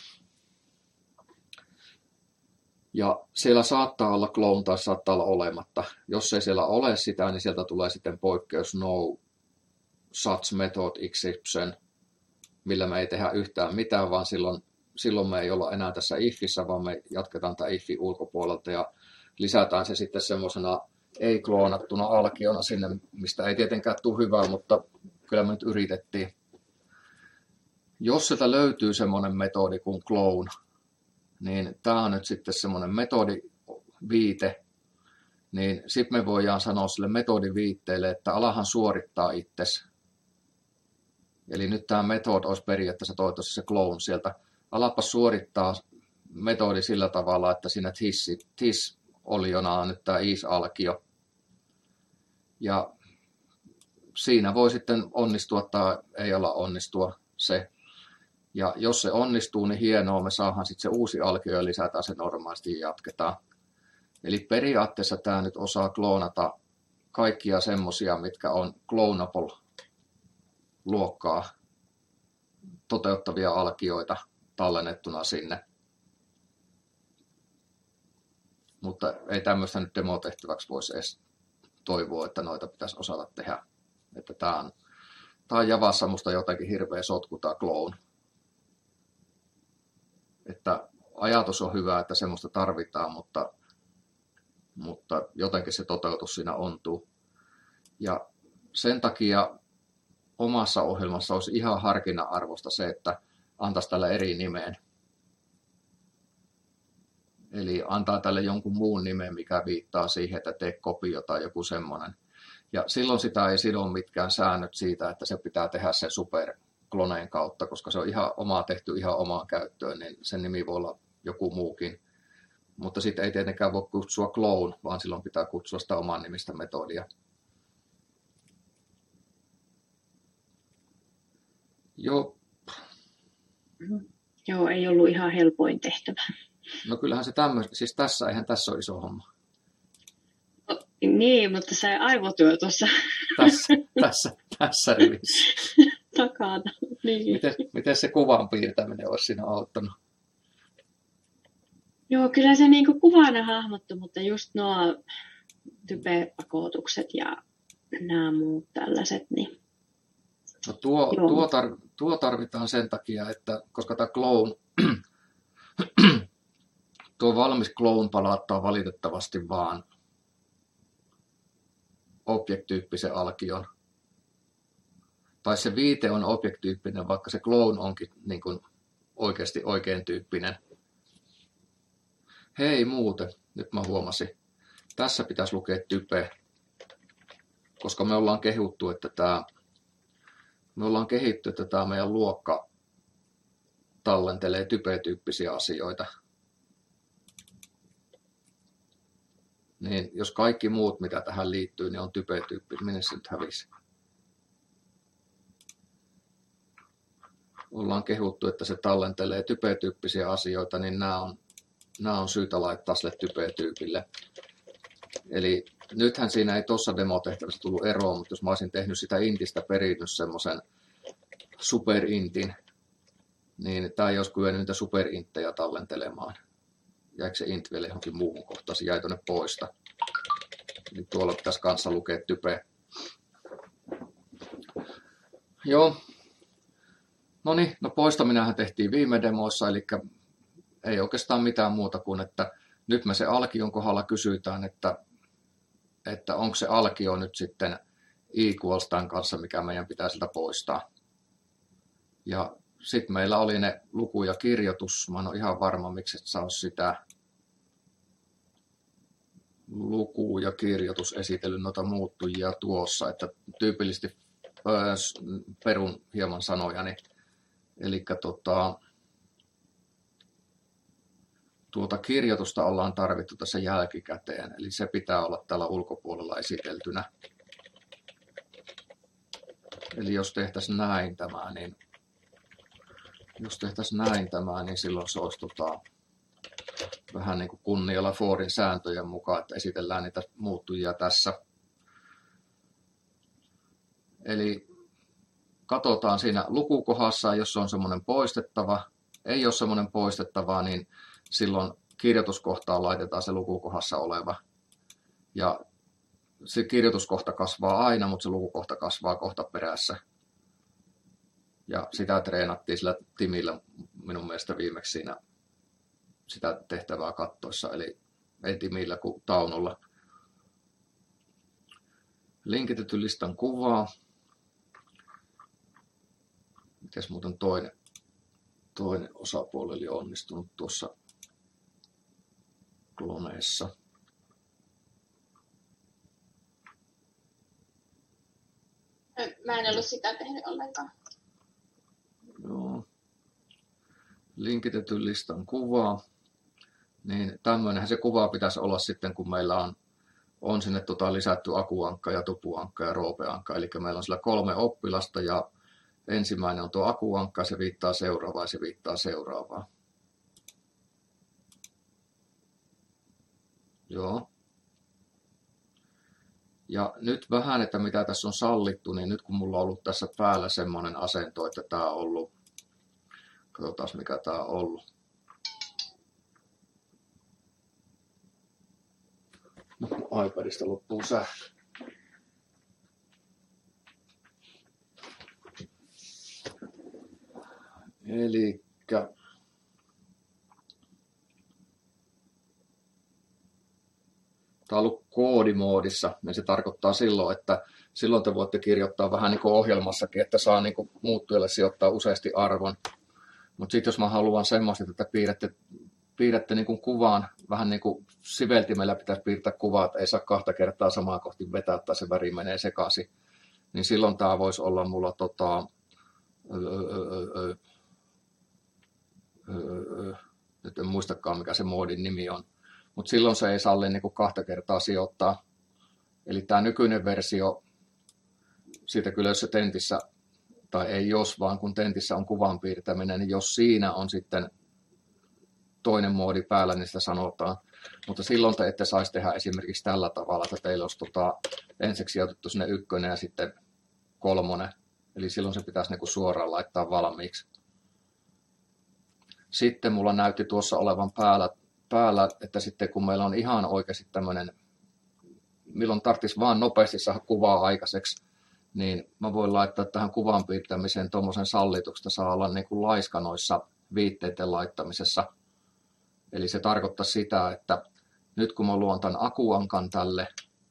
Ja siellä saattaa olla clone tai saattaa olla olematta. Jos ei siellä ole sitä, niin sieltä tulee sitten poikkeus no such method exception, millä me ei tehdä yhtään mitään, vaan silloin, silloin me ei olla enää tässä ifissä, vaan me jatketaan tämä ifin ulkopuolelta ja lisätään se sitten semmoisena ei-kloonattuna alkiona sinne, mistä ei tietenkään tule hyvää, mutta kyllä me nyt yritettiin. Jos sieltä löytyy semmoinen metodi kuin clone, niin tämä on nyt sitten semmoinen metodiviite, niin sitten me voidaan sanoa sille metodiviitteelle, että alahan suorittaa itsesi. Eli nyt tämä metod olisi periaatteessa toivottavasti se clone sieltä. Alapa suorittaa metodi sillä tavalla, että siinä tis-oliona on nyt tämä is-alkio. Ja siinä voi sitten onnistua tai ei olla onnistua se. Ja jos se onnistuu, niin hienoa, me saadaan sitten se uusi alkio ja lisätään se normaalisti ja jatketaan. Eli periaatteessa tämä nyt osaa kloonata kaikkia semmosia, mitkä on clonable-luokkaa toteuttavia alkioita tallennettuna sinne. Mutta ei tämmöistä nyt demotehtäväksi voisi edes toivoa, että noita pitäisi osata tehdä. Että tämä on, tämä on Javassa musta jotenkin hirveä sotku tämä clone. Että ajatus on hyvä, että semmoista tarvitaan, mutta, mutta jotenkin se toteutus siinä ontuu. Ja sen takia omassa ohjelmassa olisi ihan harkinnan arvosta se, että antaisi tälle eri nimeen. Eli antaa tälle jonkun muun nimen, mikä viittaa siihen, että tee kopio tai joku semmoinen. Ja silloin sitä ei sido mitkään säännöt siitä, että se pitää tehdä sen superkloneen kautta, koska se on ihan omaa tehty ihan omaan käyttöön, niin sen nimi voi olla joku muukin. Mutta sitten ei tietenkään voi kutsua clone, vaan silloin pitää kutsua sitä oman nimistä metodia. Joo. Joo, ei ollut ihan helpoin tehtävä. No kyllähän se tämmöistä, siis tässä, eihän tässä ole iso homma. No, niin, mutta se aivotyö tuossa. Tässä, tässä, tässä rivissä. takana. Niin. Miten, miten se kuvan piirtäminen olisi siinä auttanut? Joo, kyllä se niinku kuvana hahmottu, mutta just nuo typepakotukset ja nämä muut tällaiset, niin No tuo, Joo. tuo, tar, tuo tarvitaan sen takia, että koska tämä clone, tuo valmis clone palauttaa valitettavasti vaan object-tyyppisen alkion. Tai se viite on object-tyyppinen, vaikka se clone onkin niin kuin oikeasti oikein tyyppinen. Hei muuten, nyt mä huomasin. Tässä pitäisi lukea type, koska me ollaan kehuttu, että tämä Me ollaan kehitty, että tämä meidän luokka tallentelee type-tyyppisiä asioita. Niin jos kaikki muut, mitä tähän liittyy, niin on type-tyyppi, minne se nyt hävisi? Ollaan kehuttu, että se tallentelee type-tyyppisiä asioita, niin nämä on, nämä on syytä laittaa sille type-tyypille. Eli nythän siinä ei tuossa demotehtävässä tullut eroa, mutta jos mä olisin tehnyt sitä intistä perinnyt semmoisen superintin, niin tämä ei olisi kyennyt niitä superintejä tallentelemaan. Jäikö se int vielä johonkin muuhun kohtaan? Se jäi tuonne poista. Eli tuolla pitäisi kanssa lukea type. Joo. No niin, no poistaminenhän tehtiin viime demoissa, eli ei oikeastaan mitään muuta kuin, että nyt me se alkion kohdalla kysytään, että että onko se alkio nyt sitten equals tämän kanssa, mikä meidän pitää siltä poistaa. Ja sitten meillä oli ne luku ja kirjoitus. Mä en ole ihan varma, miksi et saa sitä luku ja kirjoitus esitellyt noita muuttujia tuossa, että tyypillisesti perun hieman sanojani. Eli tota, tuota kirjoitusta ollaan tarvittu tässä jälkikäteen, eli se pitää olla täällä ulkopuolella esiteltynä. Eli jos tehtäisiin näin tämä, niin jos tehtäisiin näin tämä, niin silloin se olisi tota, vähän niin kuin kunnialla Forin sääntöjen mukaan, että esitellään niitä muuttujia tässä. Eli katsotaan siinä lukukohdassa, jos on semmoinen poistettava. Ei ole semmoinen poistettava, niin silloin kirjoituskohtaan laitetaan se lukukohdassa oleva. Ja se kirjoituskohta kasvaa aina, mutta se lukukohta kasvaa kohta perässä. Ja sitä treenattiin sillä Timillä minun mielestä viimeksi siinä sitä tehtävää kattoissa, eli ei Timillä kuin Taunolla. Linkitetyn listan kuvaa. Mites muuten toinen, toinen osapuoli oli onnistunut tuossa kloneessa. Mä en ollut sitä tehnyt ollenkaan. Joo. Linkitetyn listan kuvaa. Niin tämmöinenhän se kuva pitäisi olla sitten, kun meillä on, on sinne tota lisätty akuankka ja tupuankka ja roopeankka. Eli meillä on sillä kolme oppilasta ja ensimmäinen on tuo akuankka, se viittaa seuraavaa ja se viittaa seuraavaa. Joo. Ja nyt vähän, että mitä tässä on sallittu, niin nyt kun mulla on ollut tässä päällä semmoinen asento, että tämä on ollut, katsotaan mikä tämä on ollut. No, iPadista loppuu sähkö. Elikkä tämä on ollut koodimoodissa, niin se tarkoittaa silloin, että silloin te voitte kirjoittaa vähän niin kuin ohjelmassakin, että saa niin kuin muuttujalle sijoittaa useasti arvon. Mutta sitten jos mä haluan semmoista, että piirrätte, piirrätte niin kuin kuvaan, vähän niin kuin siveltimellä pitäisi piirtää kuvaa, että ei saa kahta kertaa samaa kohti vetää tai se väri menee sekaisin, niin silloin tämä voisi olla mulla tota, öö, öö, öö, öö, nyt en muistakaan mikä se moodin nimi on. Mutta silloin se ei salli niin kuin kahta kertaa sijoittaa. Eli tämä nykyinen versio, siitä kyllä jos se tentissä, tai ei jos, vaan kun tentissä on kuvan piirtäminen, niin jos siinä on sitten toinen moodi päällä, niin sitä sanotaan. Mutta silloin te ette saisi tehdä esimerkiksi tällä tavalla, että teillä olisi tota, ensiksi otettu sinne ykkönen ja sitten kolmonen. Eli silloin se pitäisi niin kuin suoraan laittaa valmiiksi. Sitten mulla näytti tuossa olevan päällä, päällä, että sitten kun meillä on ihan oikeasti tämmöinen, milloin tarvitsisi vaan nopeasti saada kuvaa aikaiseksi, niin mä voin laittaa tähän kuvan piirtämiseen tuommoisen sallituksesta, saa olla niin kuin laiska noissa viitteiden laittamisessa. Eli se tarkoittaa sitä, että nyt kun mä luon tämän akuankan tälle,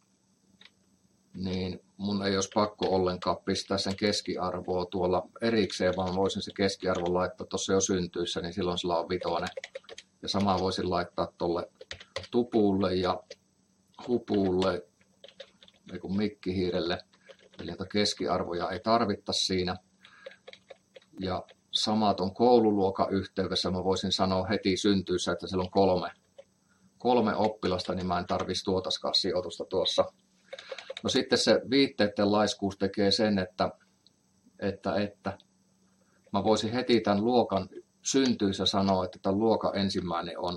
niin mun ei olisi pakko ollenkaan pistää sen keskiarvoa tuolla erikseen, vaan voisin se keskiarvo laittaa tuossa jo syntyissä, niin silloin sillä on vitonen. Ja sama voisin laittaa tuolle tupulle ja hupulle, ei kun mikkihiirelle. Eli keskiarvoja ei tarvittaisi siinä. Ja sama tuon koululuokan yhteydessä mä voisin sanoa heti syntyissä, että siellä on kolme, kolme oppilasta, niin mä en tarvitsisi tuotaskaan sijoitusta tuossa. No sitten se viitteiden laiskuus tekee sen, että, että, että mä voisin heti tämän luokan syntyissä sanoa, että tämän luokan ensimmäinen on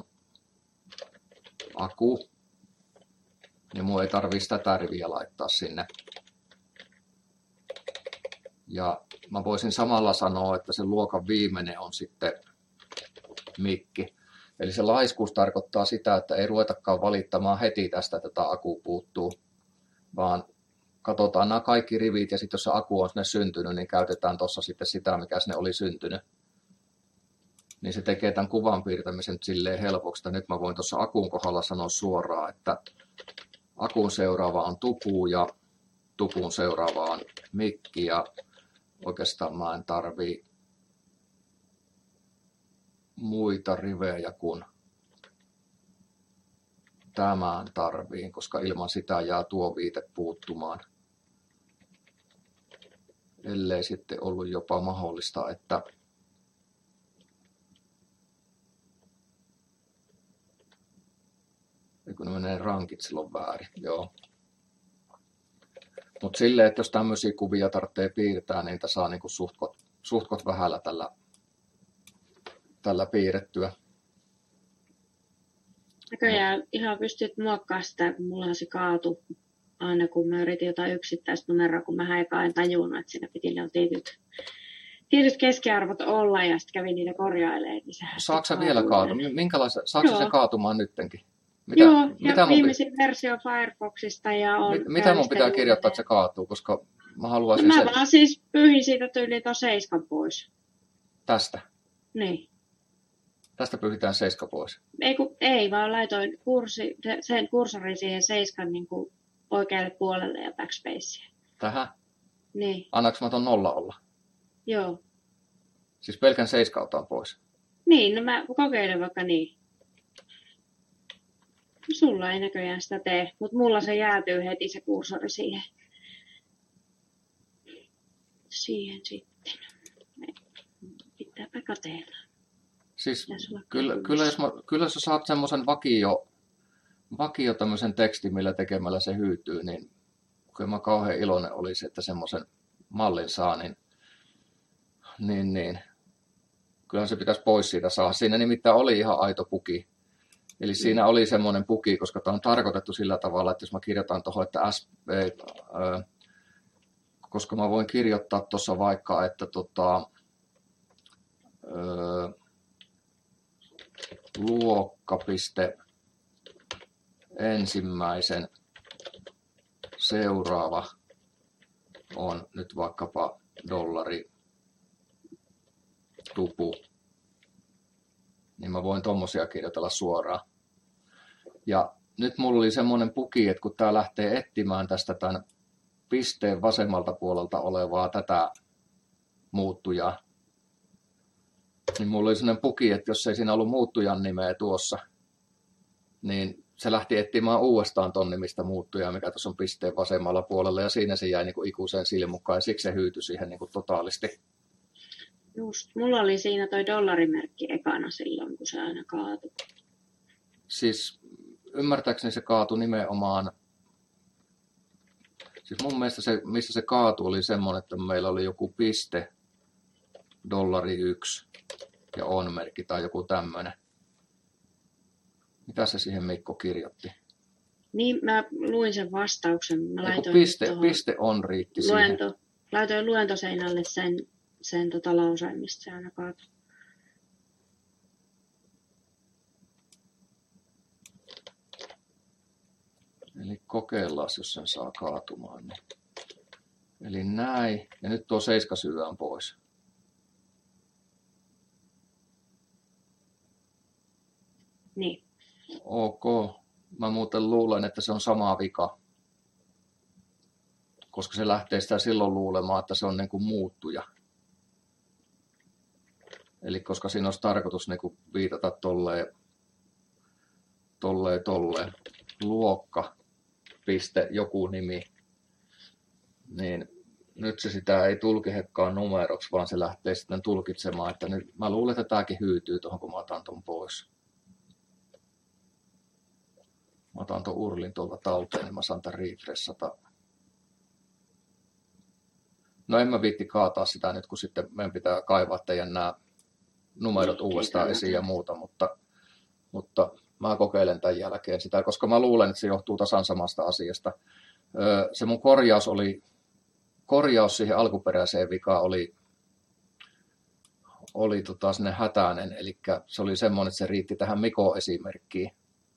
Aku. Niin mun ei tarvitse tätä riviä laittaa sinne. Ja mä voisin samalla sanoa, että se luokan viimeinen on sitten Mikki. Eli se laiskuus tarkoittaa sitä, että ei ruvetakaan valittamaan heti tästä, että tämä Aku puuttuu, vaan katsotaan nämä kaikki rivit ja sitten jos se Aku on sinne syntynyt, niin käytetään tuossa sitten sitä, mikä sinne oli syntynyt. Niin se tekee tämän kuvan piirtämisen silleen helpoksi, että nyt mä voin tuossa Akun kohdalla sanoa suoraan, että Akun seuraava on Tupu ja Tupun seuraava on Mikki ja oikeastaan mä en tarvii muita rivejä kuin tämän tarviin, koska ilman sitä jää tuo viite puuttumaan. Ellei sitten ollut jopa mahdollista, että kun ne menee rankit silloin väärin, joo. Mutta silleen, että jos tämmöisiä kuvia tarvitsee piirtää, niin niitä saa niinku suhtkot, suhtkot vähällä tällä, tällä piirrettyä. Näköjään no. Ihan pystyt muokkaamaan sitä, kun mullahan se kaatui aina, kun mä yritin jotain yksittäistä numeroa, kun mä häikaan en tajunnut, että siinä piti ne tietyt, tietyt keskiarvot olla, ja sitten kävin niitä korjailemaan. Niin saatko sä vielä kaatumaan? Minkälaista? Saatko se kaatumaan nyttenkin? Mitä, Joo, ja mitä viimeisin mun... versio Firefoxista. Ja on mit, mitä mun pitää kirjoittaa, että se kaatuu, koska mä haluaisin no, mä sen... vaan siis pyyhin siitä tyyliin tuon seiskan pois. Tästä? Niin. Tästä pyyhitään seiska pois? Ei, kun, ei vaan laitoin kurssi, sen kursorin siihen seiskan niin kuin oikealle puolelle ja backspaceen. Tähän? Niin. Annaanko mä ton nolla olla? Joo. Siis pelkän seiska otan pois? Niin, no mä kokeilen vaikka niin. Sulla ei näköjään sitä tee, mutta mulla se jäätyy heti se kursori siihen. Siihen sitten. Pitääpä kateella. Siis kyllä, kyllä, jos mä, kyllä jos sä saat semmoisen vakio, vakio tämmöisen tekstin, millä tekemällä se hyytyy, niin kyllä mä kauhean iloinen olisi, että semmoisen mallin saa, niin, niin, niin kyllähän se pitäisi pois siitä saa. Siinä nimittäin oli ihan aito puki. Eli mm. siinä oli semmoinen puki, koska tämä on tarkoitettu sillä tavalla, että jos mä kirjoitan tuohon, että S P, äh, koska mä voin kirjoittaa tuossa vaikka, että tota, äh, luokkapiste ensimmäisen seuraava on nyt vaikkapa dollari tupu, niin mä voin tommosia kirjoitella suoraan. Ja nyt mulla oli semmoinen puki, että kun tää lähtee etsimään tästä tämän pisteen vasemmalta puolelta olevaa tätä muuttujaa, niin mulla oli semmoinen puki, että jos ei siinä ollut muuttujan nimeä tuossa, niin se lähti etsimään uudestaan ton nimistä muuttujaa, mikä tuossa on pisteen vasemmalla puolella, ja siinä se jäi niin kuin ikuiseen silmukkaan, ja siksi se hyytyi siihen niin kuin totaalisti. Just, mulla oli siinä toi dollarimerkki ekana silloin, kun se aina kaatui. Siis ymmärtääkseni se kaatui nimenomaan, siis mun mielestä se, missä se kaatui, oli semmoinen, että meillä oli joku piste, dollari yksi ja on-merkki tai joku tämmöinen. Mitä se siihen Mikko kirjoitti? Niin, mä luin sen vastauksen. Mä laitoin piste, piste on riitti luento, siihen. laitoin luentoseinälle sen, sen tota lauseen, mistä se aina kaatui. Eli kokeillaan, jos sen saa kaatumaan. Niin. Eli näin. Ja nyt tuo seiskasyvä on pois. Niin. Ok. Mä muuten luulen, että se on sama vika. Koska se lähtee sitä silloin luulemaan, että se on niin kuin muuttuja. Eli koska siinä olisi tarkoitus niin kuin viitata tolleen, tolleen, tolleen. Luokka, piste, joku nimi. Niin nyt se sitä ei tulkihekaan numeroksi, vaan se lähtee sitten tulkitsemaan, että nyt mä luulen, että tämäkin hyytyy tuohon, kun mä otan ton pois. Mä otan ton urlin tuolta talteen, niin mä saan tämän refreshata. No en mä viitti kaataa sitä nyt, kun sitten meidän pitää kaivaa teidän nämä numerot uudestaan esiin ja muuta, mutta, mutta mä kokeilen tämän jälkeen sitä, koska mä luulen, että se johtuu tasan samasta asiasta. Se mun korjaus oli, korjaus siihen alkuperäiseen vikaan oli, oli tota sinne hätäinen, eli se oli semmoinen, että se riitti tähän Miko-esimerkkiin.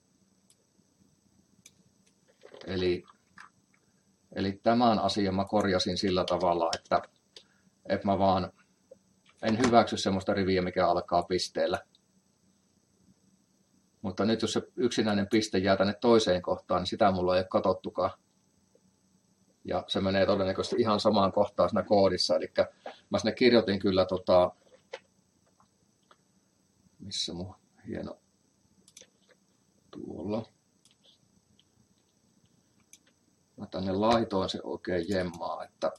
Eli, eli tämän asian mä korjasin sillä tavalla, että, että mä vaan en hyväksy semmoista riviä, mikä alkaa pisteellä. Mutta nyt jos se yksinäinen piste jää tänne toiseen kohtaan, niin sitä mulla ei ole katsottukaan. Ja se menee todennäköisesti ihan samaan kohtaan siinä koodissa. Eli mä sinne kirjoitin kyllä, tota, missä mun hieno, tuolla. Mä tänne laitoin se oikein jemmaa, että,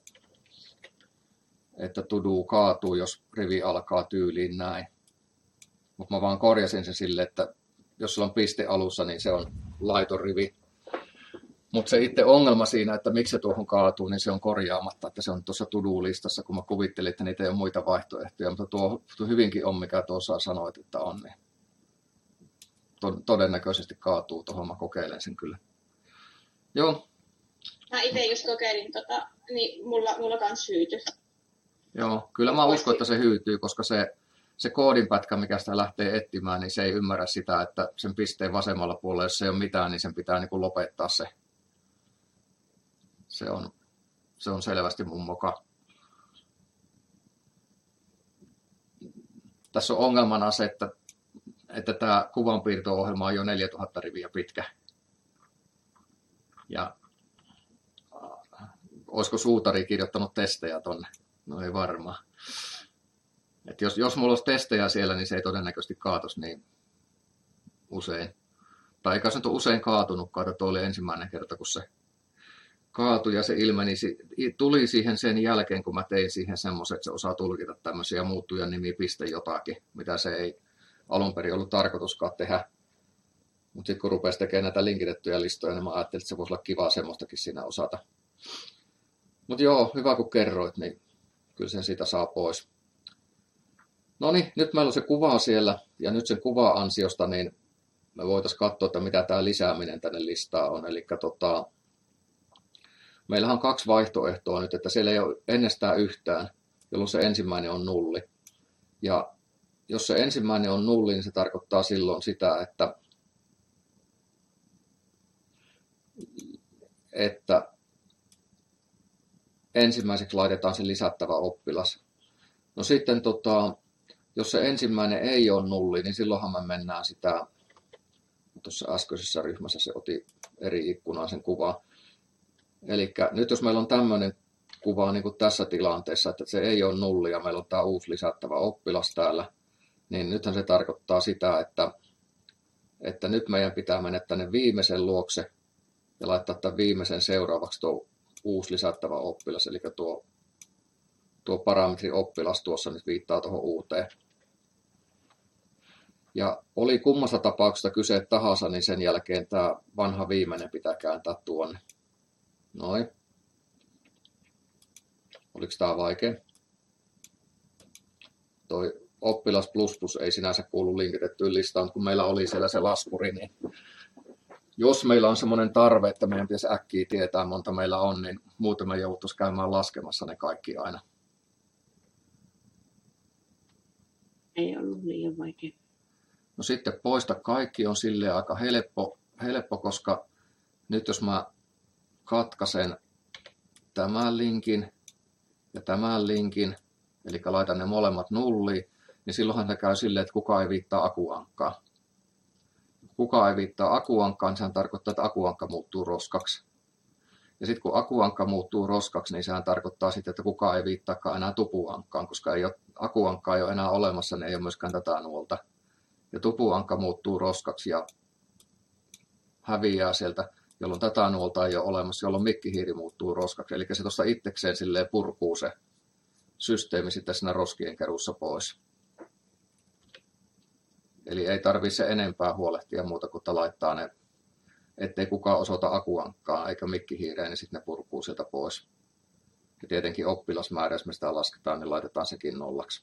että to-do kaatuu, jos rivi alkaa tyyliin näin. Mutta mä vaan korjasin se sille, että jos sulla on piste alussa, niin se on laiton rivi. Mutta se itse ongelma siinä, että miksi se tuohon kaatuu, niin se on korjaamatta, että se on tuossa to-do-listassa, kun mä kuvittelin, että niitä ei ole muita vaihtoehtoja, mutta tuo, tuo hyvinkin on, mikä tuossa sanoit, että on, niin todennäköisesti kaatuu tuohon, mä kokeilen sen kyllä. Joo. Mä itse just kokeilin, tota, niin mulla, mulla kans hyytyi. Joo, kyllä mä uskon, että se hyytyy, koska se, se koodinpätkä, mikä sitä lähtee etsimään, niin se ei ymmärrä sitä, että sen pisteen vasemmalla puolella, jos ei ole mitään, niin sen pitää niin kuin lopettaa se. Se on, se on selvästi mun moka. Tässä on ongelmana se, että, että tämä kuvanpiirto-ohjelma on jo neljätuhatta riviä pitkä. Ja olisiko suutari kirjoittanut testejä tonne? No ei varmaan. Et jos, jos mulla olisi testejä siellä, niin se ei todennäköisesti kaatus niin usein. Tai eikä se nyt ole usein kaatunutkaan, että tuo oli ensimmäinen kerta, kun se kaatui ja se ilmeni, tuli siihen sen jälkeen, kun mä tein siihen semmoisen, että se osaa tulkita tämmöisiä muuttujan nimi piste jotakin, mitä se ei alun perin ollut tarkoituskaan tehdä. Mutta sitten kun rupesi tekemään näitä linkitettyjä listoja, niin mä ajattelin, että se voisi olla kivaa semmoistakin siinä osata. Mutta joo, hyvä kun kerroit, niin kyllä sen siitä saa pois. No niin, nyt meillä on se kuva siellä, ja nyt sen kuva-ansiosta, niin me voitaisiin katsoa, että mitä tämä lisääminen tänne listaan on. Eli tota, meillähän on kaksi vaihtoehtoa nyt, että siellä ei ole ennestään yhtään, jolloin se ensimmäinen on nulli. Ja jos se ensimmäinen on nulli, niin se tarkoittaa silloin sitä, että, että ensimmäiseksi laitetaan se lisättävä oppilas. No sitten, tota, jos se ensimmäinen ei ole nulli, niin silloinhan me mennään sitä, tuossa äskeisessä ryhmässä se otti eri ikkunaan sen kuvan. Eli nyt jos meillä on tämmöinen kuva niin kuin tässä tilanteessa, että se ei ole nulli ja meillä on tämä uusi lisättävä oppilas täällä, niin nythän se tarkoittaa sitä, että, että nyt meidän pitää mennä tänne viimeisen luokse ja laittaa tämän viimeisen seuraavaksi tuo uusi lisättävä oppilas, eli tuo, tuo parametri oppilas tuossa nyt viittaa tuohon uuteen. Ja oli kummassa tapauksessa kyse tahansa, niin sen jälkeen tämä vanha viimeinen pitää kääntää tuonne. Noin. Oliko tämä vaikea? Toi oppilas plus plus ei sinänsä kuulu linkitettyyn listaan, kun meillä oli siellä se laskuri, niin jos meillä on semmoinen tarve, että meidän pitäisi äkkiä tietää, monta meillä on, niin muuten me joutuisi käymään laskemassa ne kaikki aina. Ei ollut liian vaikea. No sitten poista kaikki on silleen aika helppo, helppo, koska nyt jos mä katkaisen tämän linkin ja tämän linkin, eli laitan ne molemmat nulliin, niin silloinhan se käy silleen, että kukaan ei viittaa akuankkaa. Kukaan ei viittaa akuankkaan, sehän tarkoittaa, että akuankka muuttuu roskaksi. Ja sitten kun akuankka muuttuu roskaksi, niin sehän tarkoittaa sitten, että kukaan ei viittaakaan enää tupuankkaan, koska ei ole, akuankkaa ei ole enää olemassa, niin ei ole myöskään tätä nuolta. Ja tupuankka muuttuu roskaksi ja häviää sieltä, jolloin tätä nuolta ei ole olemassa, jolloin mikkihiiri muuttuu roskaksi. Eli se tuosta itsekseen silleen purkuu se systeemi sitten siinä roskien keruussa pois. Eli ei tarvitse se enempää huolehtia muuta kuin laittaa ne, ettei kukaan osoita akuankkaa eikä mikkihiireen, niin sitten ne purkuu sieltä pois. Ja tietenkin oppilasmäärä, jos me sitä lasketaan, niin laitetaan sekin nollaksi.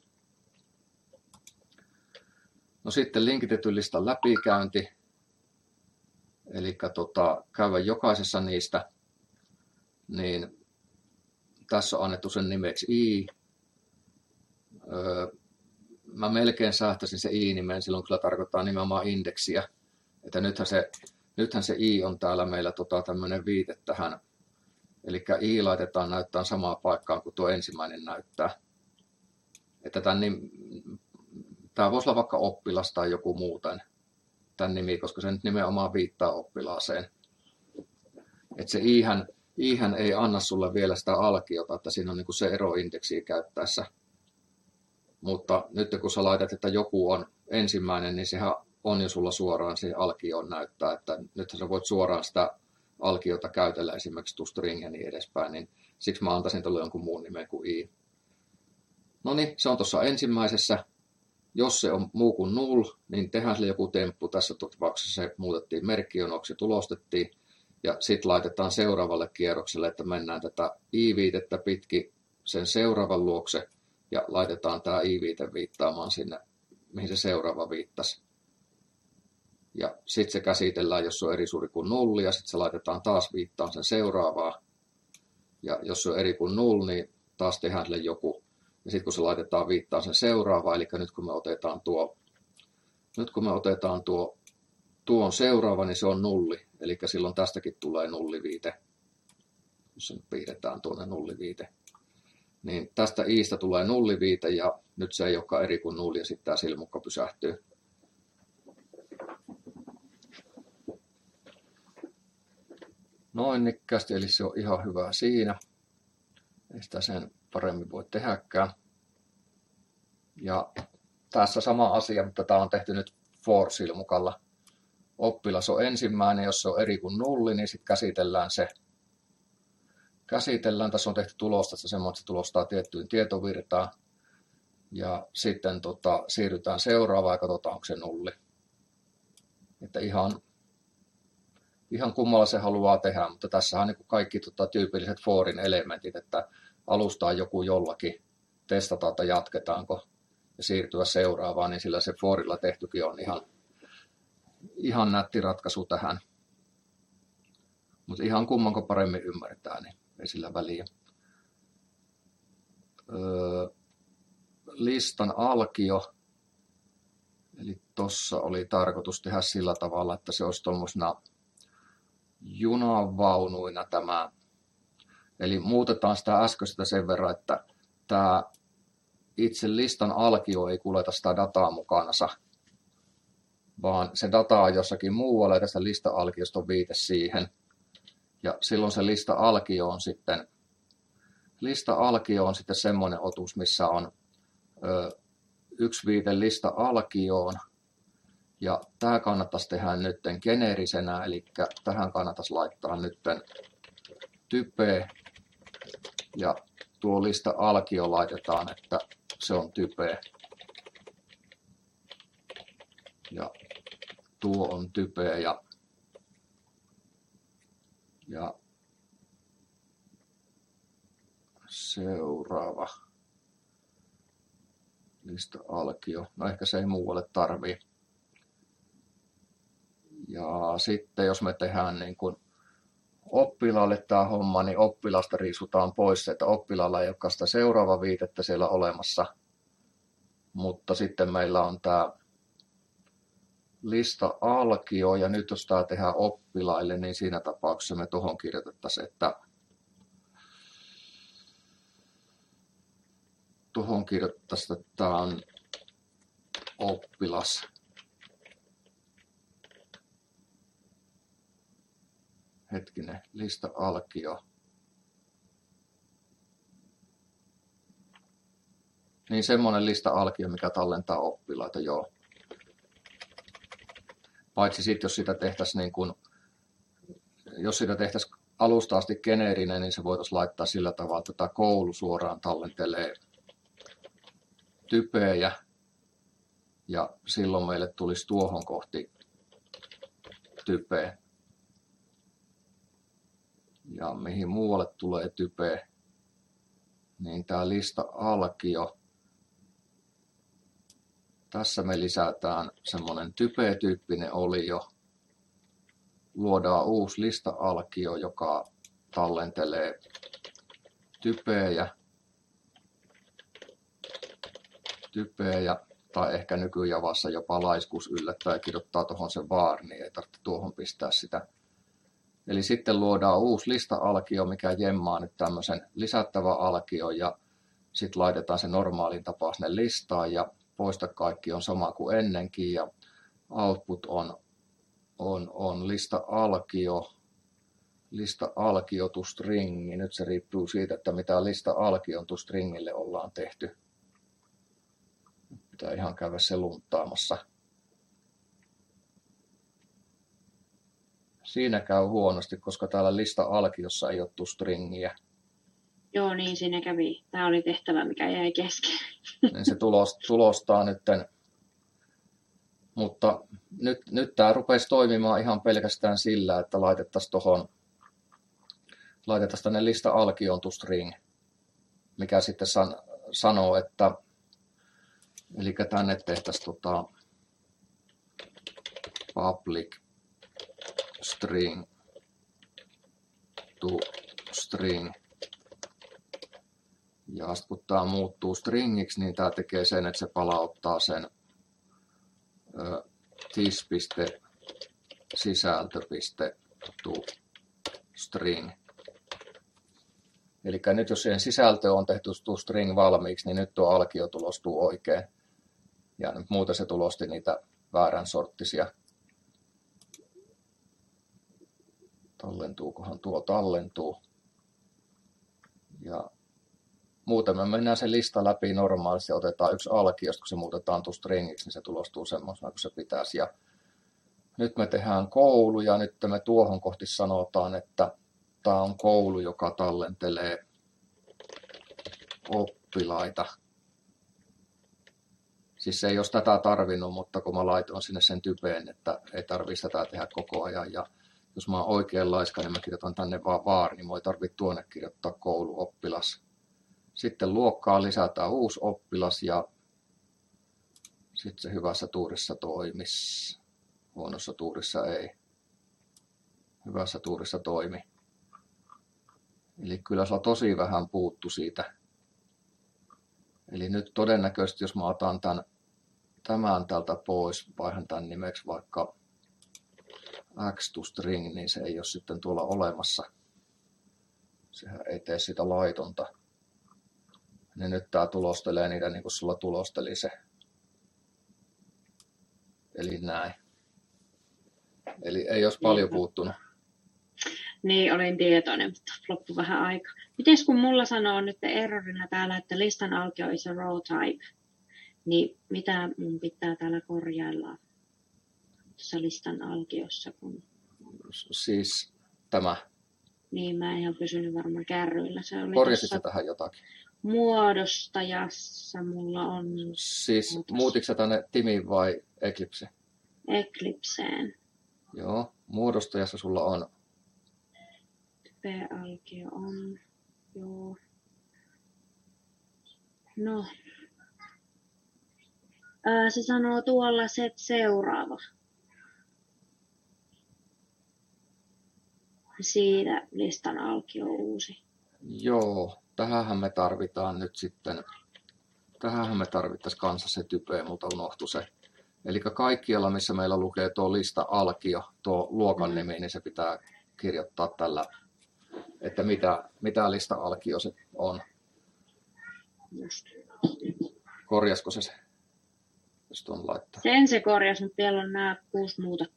No sitten linkitetyn listan läpikäynti. Eli tota, käydä jokaisessa niistä, niin tässä on annettu sen nimeksi i. Öö, mä melkein säästäisin se i-nimen silloin, kun se tarkoittaa nimenomaan indeksiä. Että nythän se, nythän se i on täällä meillä tota, tämmöinen viite tähän. Eli i laitetaan näyttää samaan paikkaan kuin tuo ensimmäinen näyttää. Että tämän nim... Tämä voisi olla vaikka oppilas tai joku muuten tämän nimi, koska se nyt nimenomaan viittaa oppilaaseen. Että se i-hän, i-hän ei anna sulle vielä sitä alkiota, että siinä on niin kuin se eroindeksiä käyttäessä. Mutta nyt kun sä laitat, että joku on ensimmäinen, niin sehän on jo sulla suoraan siihen alkioon näyttää, että nythän sä voit suoraan sitä alkiota käytellä esimerkiksi to string ja niin edespäin, niin siksi mä antaisin tuolle jonkun muun nimen kuin i. No niin, se on tuossa ensimmäisessä. Jos se on muu kuin null, niin tehdään sille joku temppu. Tässä tapauksessa se muutettiin merkkionoksi ja tulostettiin. Ja sitten laitetaan seuraavalle kierrokselle, että mennään tätä i-viitettä pitkin sen seuraavan luokse. Ja laitetaan tämä i-viite viittaamaan sinne, mihin se seuraava viittasi. Ja sitten se käsitellään, jos se on eri suuri kuin nulli, ja sitten se laitetaan taas viittaan sen seuraavaa. Ja jos se on eri kuin null, niin taas tehdään sille joku. Ja sitten kun se laitetaan viittaan sen seuraavaa, eli nyt kun me otetaan tuo, nyt kun me otetaan tuo, tuo on seuraava, niin se on nulli. Eli silloin tästäkin tulee nulliviite. Jos se nyt piirretään tuonne nulliviite. Niin tästä iistä tulee nulliviite ja nyt se ei olekaan eri kuin nulli ja sitten tämä silmukka pysähtyy. Noin nikkästi, eli se on ihan hyvä siinä. Ei sitä sen paremmin voi tehdäkään. Ja tässä sama asia, mutta tämä on tehty nyt for-silmukalla. Oppilas on ensimmäinen, jos se on eri kuin nulli, niin sitten käsitellään se. Käsitellään, tässä on tehty tulosta semmoinen, että se tulostaa tiettyyn tietovirtaan. Ja sitten tota, siirrytään seuraavaan ja katsotaan, onko se nulli. Että ihan, ihan kummalla se haluaa tehdä, mutta tässä on niin kuin kaikki tota, tyypilliset forin elementit, että alustaa joku jollakin, testataan, että jatketaanko ja siirtyä seuraavaan, niin sillä se forilla tehtykin on ihan, ihan nätti ratkaisu tähän. Mutta ihan kummanko paremmin ymmärtää, niin ei sillä väliä. Öö, listan alkio. Eli tuossa oli tarkoitus tehdä sillä tavalla, että se olisi tuommoisena junavaunuina tämä. Eli muutetaan sitä äskeistä sen verran, että tämä itse listan alkio ei kuljeta sitä dataa mukanansa, vaan se data on jossakin muualla ja tästä lista-alkiosta on viite siihen. Ja silloin se lista-alkio on sitten, lista-alkio on sitten semmoinen otus, missä on ö, yksi viite lista-alkioon. Ja tämä kannattaisi tehdä nyt geneerisenä, eli tähän kannattaisi laittaa nyt type. Ja tuo lista-alkio laitetaan, että se on type. Ja tuo on type ja Ja seuraava lista-alkio. No ehkä se ei muualle tarvii. Ja sitten jos me tehdään niin kuin oppilaalle tämä homma, niin oppilasta riisutaan pois, että oppilaalla ei olekaan sitä seuraava viitettä siellä olemassa. Mutta sitten meillä on tämä lista alkio, ja nyt jos tämä tehdään oppilaille, niin siinä tapauksessa me tuohon kirjoitettaisiin, että tuohon kirjoitettaisiin, että tämä on oppilas. Hetkinen, lista alkio. Niin semmoinen lista alkio, mikä tallentaa oppilaita, joo. Paitsi sitten, jos sitä tehtäisiin niin kuin, jos sitä tehtäisiin alusta asti geneerinen, niin se voitaisiin laittaa sillä tavalla, että tämä koulu suoraan tallentelee typejä. Ja silloin meille tulisi tuohon kohti typeä. Ja mihin muualle tulee typeä, niin tämä lista alkio. Tässä me lisätään semmoinen typeä-tyyppinen olio. Luodaan uusi lista-alkio, joka tallentelee typejä, typejä tai ehkä nykyjavassa jopa laiskuus yllättää ja kirjoittaa tuohon sen var, niin ei tarvitse tuohon pistää sitä. Eli sitten luodaan uusi lista-alkio, mikä jemmaa nyt tämmöisen lisättävä alkio ja sitten laitetaan se normaalin tapaan sinne listaan ja poista kaikki on sama kuin ennenkin ja output on, on, on lista alkio, lista alkio to string. Nyt se riippuu siitä, että mitä lista alkion to stringille ollaan tehty. Pitää ihan käydä se lunttaamassa. Siinä käy huonosti, koska täällä lista alkiossa ei ole to stringiä. Joo, niin siinä kävi. Tämä oli tehtävä, mikä jäi kesken. Niin se tulos, tulostaa nytten. Mutta nyt, nyt tämä rupesi toimimaan ihan pelkästään sillä, että laitettaisiin tuohon, laitettaisiin tänne lista alkioon to string, mikä sitten san, sanoo, että eli tänne tehtäisiin tota, public string to string. Ja sitten kun tämä muuttuu stringiksi, niin tämä tekee sen, että se palauttaa sen ö, this.sisältö.to string. Eli nyt jos siihen sisältö on tehty to string valmiiksi, niin nyt tuo alkio tulostuu oikein. Ja nyt muuten se tulosti niitä väärän sorttisia. Tallentuukohan tuo tallentuu. Ja muuten me mennään se lista läpi normaalisti ja otetaan yksi alkio, kun se muutetaan to stringiksi, niin se tulostuu semmoisena kuin se pitäisi. Ja nyt me tehdään koulu ja nyt me tuohon kohti sanotaan, että tämä on koulu, joka tallentelee oppilaita. Siis se ei olisi tätä tarvinnut, mutta kun mä laitoin sinne sen typeen, että ei tarvitse tätä tehdä koko ajan. Ja jos mä oon oikein laiska, niin mä kirjoitan tänne vaan var, niin mä ei tarvitse tuonne kirjoittaa kouluoppilas. Sitten luokkaan lisätään uusi oppilas ja sitten se hyvässä tuurissa toimisi. Huonossa tuurissa ei. Hyvässä tuurissa toimi. Eli kyllä se tosi vähän puuttu siitä. Eli nyt todennäköisesti, jos mä otan tämän, tämän tältä pois, vaihan tämän nimeksi vaikka x to string, niin se ei ole sitten tuolla olemassa. Sehän ei tee sitä laitonta. Niin nyt tää tulostelee niitä niin kuin sulla tulosteli se. Eli näin. Eli ei olisi paljon puuttunut. Niin, olin tietoinen, mutta loppu vähän aika. Mites kun mulla sanoo nyt errorina täällä, että listan alkio is a row type, niin mitä mun pitää täällä korjailla tässä listan alkiossa? Kun... Siis tämä. Niin, mä en ihan pysynyt varmaan kärryillä. Se oli korjasit sä tähän jotakin? Muodostajassa mulla on... Siis muutitko sä tänne Timiin vai Eclipse? Eclipseen. Joo, muodostajassa sulla on. P-alkio on, joo. No. Ää, se sanoo tuolla set seuraava. siitä listan alkio uusi. Joo, tähänhän me tarvitaan nyt sitten, tähänhän me tarvittaisiin kanssa se type, mutta unohtui se. Eli kaikkialla, missä meillä lukee tuo lista alkio, tuo luokan mm. nimi, niin se pitää kirjoittaa tällä, että mitä, mitä lista alkio se on. Just. Korjasko se se? Jos tuon laittaa. Sen se korjasi, mutta vielä on nämä kuusi muuta.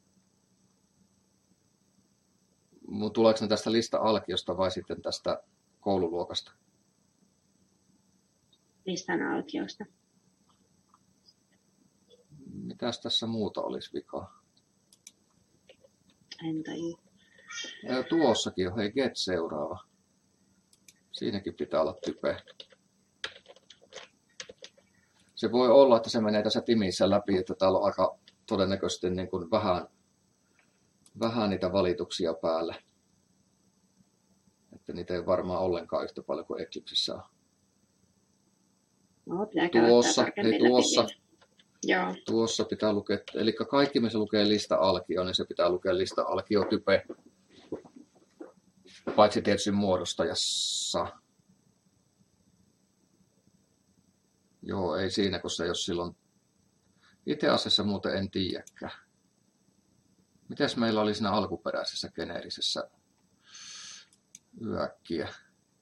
Tuleeko ne tästä lista alkiosta vai sitten tästä koululuokasta? Listan alkiosta. Mitäs tässä muuta olisi vikaa? En tajua. Ja tuossakin on, hei, get seuraava. Siinäkin pitää olla type. Se voi olla, että se menee tässä timissä läpi, että täällä on aika todennäköisesti niin kuin vähän, vähän niitä valituksia päällä. Että niitä ei varmaan ollenkaan yhtä paljon kuin Eclipsessä on. No, pitää tuossa, ei tuossa. Joo. Tuossa pitää lukea, eli kaikki missä lukee lista alkio, niin se pitää lukea lista alkio type. Paitsi tietysti muodostajassa. Joo, ei siinä, kun se jos silloin itse asiassa muuten en tiedäkään. Mitäs meillä oli siinä alkuperäisessä geneerisessä yökkiä?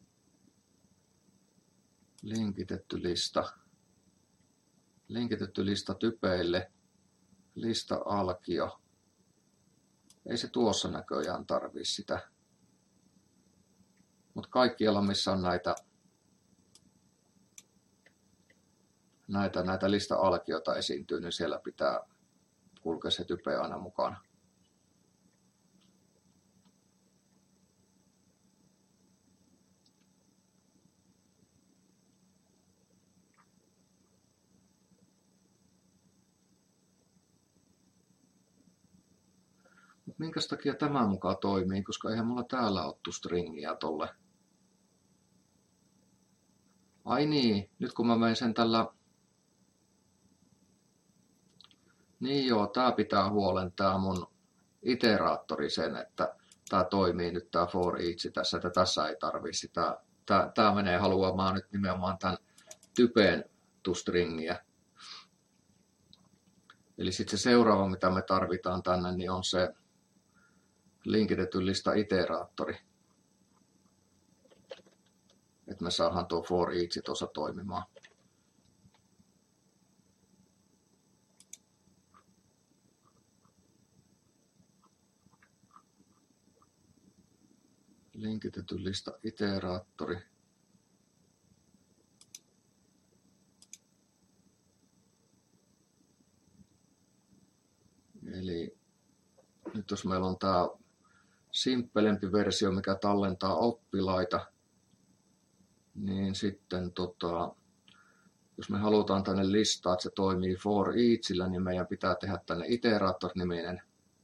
Linkitetty lista. Linkitetty lista typeille. Lista alkio. Ei se tuossa näköjään tarvii sitä. Mutta kaikkialla missä on näitä näitä, näitä lista-alkioita esiintyy, niin siellä pitää kulkea se type aina mukana. Minkä takia tämä mukaan toimii, koska eihän mulla täällä ottu stringiä tolle. Ai niin, nyt kun mä menen sen tällä. Niin joo, tää pitää huolen tää mun iteraattori sen, että tää toimii nyt tää for each tässä, että tässä ei tarvii sitä. Tää, tää menee haluamaan nyt nimenomaan tämän typeen toStringiä. Eli sitten se seuraava, mitä me tarvitaan tänne, niin on se linkitetty lista iteraattori. Että me saadaan tuo for each tuossa toimimaan. Linkitetty lista iteraattori. Eli nyt jos meillä on tämä simppelempi versio, mikä tallentaa oppilaita, niin sitten tota, jos me halutaan tänne listaa, että se toimii for eachillä, niin meidän pitää tehdä tänne iteraattor-niminen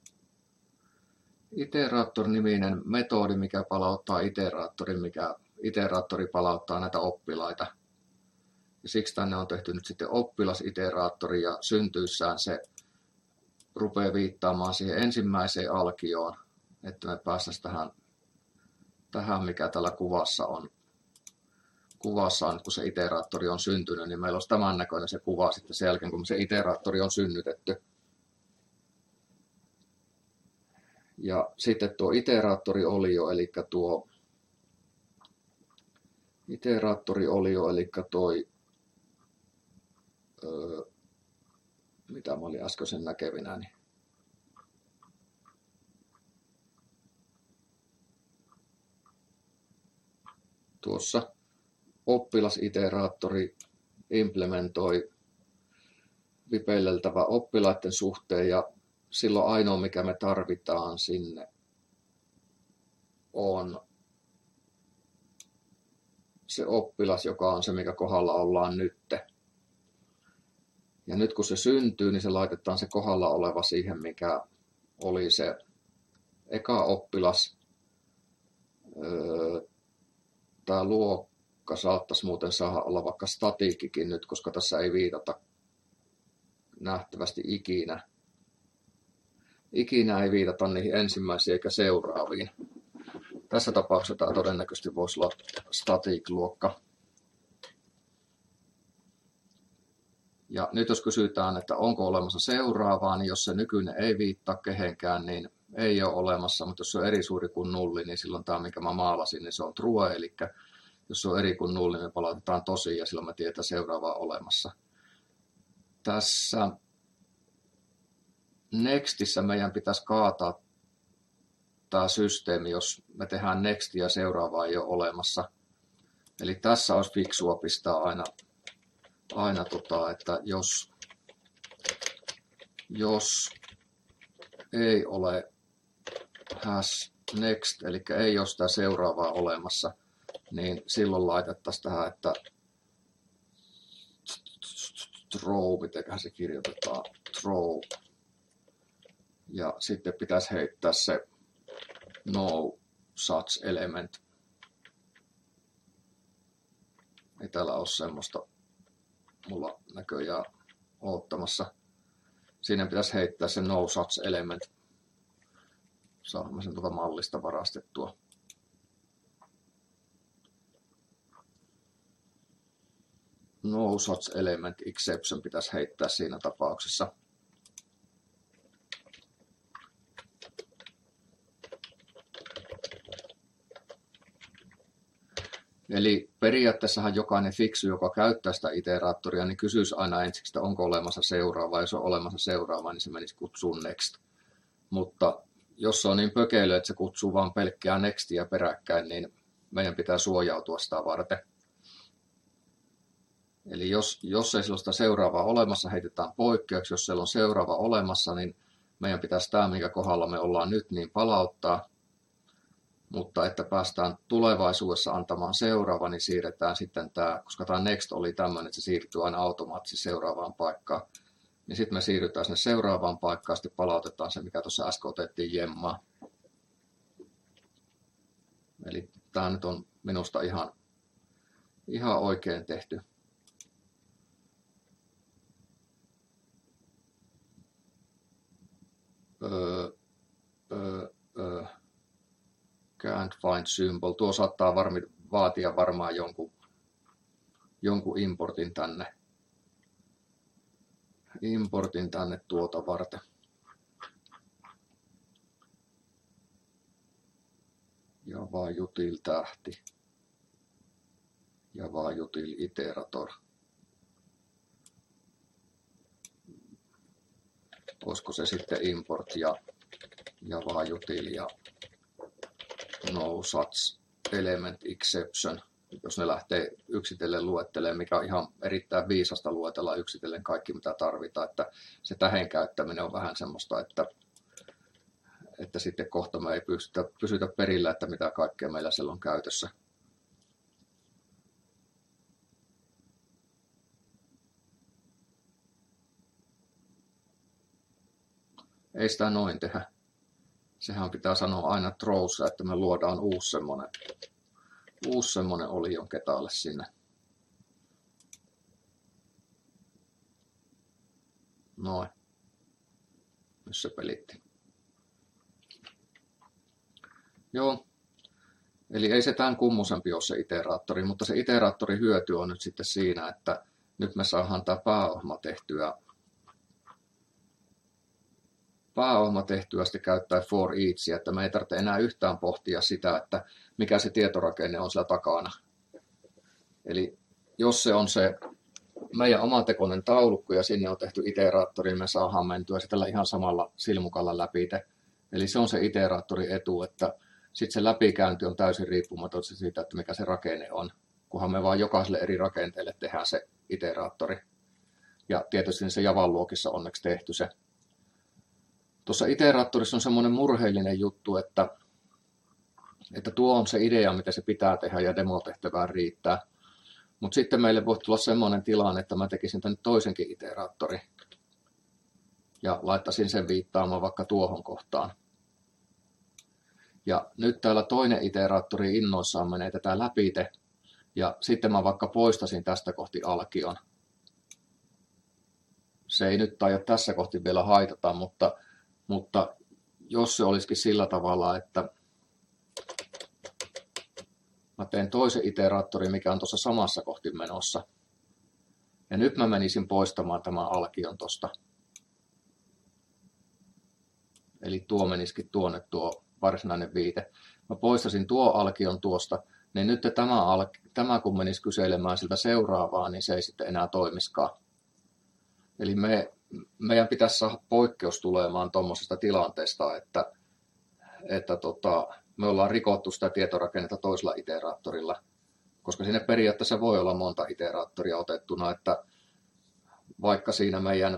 iteraattor-niminen metodi, mikä palauttaa iteraattorin, mikä iteraattori palauttaa näitä oppilaita. Ja siksi tänne on tehty nyt sitten oppilasiteraattori ja syntyissään se rupeaa viittaamaan siihen ensimmäiseen alkioon, että me päästäisiin tähän, tähän mikä tällä kuvassa on. Kuvassa on, kun se iteraattori on syntynyt, niin meillä olisi tämän näköinen se kuva sitten sen jälkeen, kun se iteraattori on synnytetty. Ja sitten tuo iteraattoriolio, eli tuo iteraattoriolio, eli toi, öö, mitä mä olin äskeisen näkevinä, niin tuossa oppilasiteraattori implementoi vipeileltävä oppilaiden suhteen ja silloin ainoa mikä me tarvitaan sinne on se oppilas, joka on se mikä kohdalla ollaan nytte. Ja nyt kun se syntyy, niin se laitetaan se kohdalla oleva siihen mikä oli se eka oppilas. Tämä luokka saattaisi muuten saada olla vaikka statiikkikin nyt, koska tässä ei viitata nähtävästi ikinä. Ikinä ei viitata niihin ensimmäisiin eikä seuraaviin. Tässä tapauksessa tämä todennäköisesti voisi olla static-luokka. Ja nyt jos kysytään, että onko olemassa seuraavaa, niin jos se nykyinen ei viittaa kehenkään, niin ei ole olemassa, mutta jos se on eri suuri kuin nulli, niin silloin tämä, mikä mä maalasin, niin se on true, eli jos se on eri kuin nulli, niin me palautetaan tosi, ja silloin me tiedetään seuraavaa olemassa. Tässä Nextissä meidän pitäisi kaataa tämä systeemi, jos me tehdään next ja seuraavaa ei ole olemassa. Eli tässä olisi fiksua pistää aina, aina tota, että jos, jos ei ole has next, eli ei ole sitä seuraavaa olemassa, niin silloin laitettaisiin tähän, että throw, mitenköhän se kirjoitetaan, throw, ja sitten pitäisi heittää se no such element. Ei täällä ole semmoista mulla näköjään oottamassa. Siinä pitäisi heittää se no such element. Saamme sen tuota mallista varastettua. No such element exception pitäisi heittää siinä tapauksessa. Eli periaatteessahan jokainen fiksu, joka käyttää sitä iteraattoria, niin kysyisi aina ensiksi, että onko olemassa seuraava. Jos on olemassa seuraava, niin se menisi kutsuun next. Mutta jos se on niin pökeily, että se kutsuu vain pelkkää nextia peräkkäin, niin meidän pitää suojautua sitä varten. Eli jos, jos ei sellaista seuraavaa olemassa, heitetään poikkeuksia. Jos siellä on seuraava olemassa, niin meidän pitäisi tämä, minkä kohdalla me ollaan nyt, niin palauttaa. Mutta että päästään tulevaisuudessa antamaan seuraava, niin siirretään sitten tämä, koska tämä next oli tämmöinen, että se siirtyy aina automaattisesti seuraavaan paikkaan. Niin sitten me siirrytään sinne seuraavaan paikkaan, sitten palautetaan se, mikä tuossa äsken otettiin jemmaa. Eli tämä nyt on minusta ihan, ihan oikein tehty. Öö, öö, öö. Can't find symbol. Tuo saattaa varmi, vaatia varmaan jonkun, jonkun importin tänne. Importin tänne tuota varten. Java util tähti. Java util iterator. Olisiko se sitten import ja Java util ja no such element exception, jos ne lähtee yksitellen luettelemaan, mikä on ihan erittäin viisasta luetella yksitellen kaikki mitä tarvitaan, että se tähän käyttäminen on vähän semmoista, että, että sitten kohta me ei pystytä, pysytä perillä, että mitä kaikkea meillä siellä on käytössä. Ei sitä noin tehdä. Sehän pitää sanoa aina throwssa, että me luodaan uusi semmonen, uusi semmonen olion ketaalle sinne. Noin. Nyt se pelitti. Joo. Eli ei se tämän kummosempi ole se iteraattori, mutta se iteraattorin hyöty on nyt sitten siinä, että nyt me saadaan tämä pääohjelma tehtyä pääohjelma tehtyä sitten käyttää for eachia, että me ei tarvitse enää yhtään pohtia sitä, että mikä se tietorakenne on siellä takana. Eli jos se on se meidän omatekoinen taulukko ja sinne on tehty iteraattori, niin me saadaan mentyä sitä ihan samalla silmukalla läpi. Eli se on se iteraattorin etu, että sitten se läpikäynti on täysin riippumaton siitä, että mikä se rakenne on, kunhan me vaan jokaiselle eri rakenteelle tehdään se iteraattori. Ja tietysti se Javan luokissa onneksi tehty se. Tuossa iteraattorissa on semmoinen murheellinen juttu, että, että tuo on se idea, mitä se pitää tehdä ja demotehtävään riittää. Mutta sitten meille voi tulla semmoinen tilanne, että mä tekisin tänne toisenkin iteraattori ja laittaisin sen viittaamaan vaikka tuohon kohtaan. Ja nyt täällä toinen iteraattori innoissaan menee tätä läpite ja sitten mä vaikka poistasin tästä kohti alkion. Se ei nyt taida tässä kohti vielä haitata, mutta Mutta jos se olisikin sillä tavalla, että, Mä teen toisen iteraattorin, mikä on tuossa samassa kohti menossa. Ja nyt mä menisin poistamaan tämän alkion tosta. Eli tuo menisikin tuonne tuo varsinainen viite. Mä poistasin tuo alkion tuosta, niin nyt tämä, alki, tämä kun menisi kyselemään siltä seuraavaa, niin se ei sitten enää toimiskaan. Eli me, meidän pitäisi saada poikkeus tulemaan tuommoisesta tilanteesta, että, että tota, me ollaan rikottu sitä tietorakennetta toisella iteraattorilla, koska siinä periaatteessa voi olla monta iteraattoria otettuna, että vaikka siinä meidän,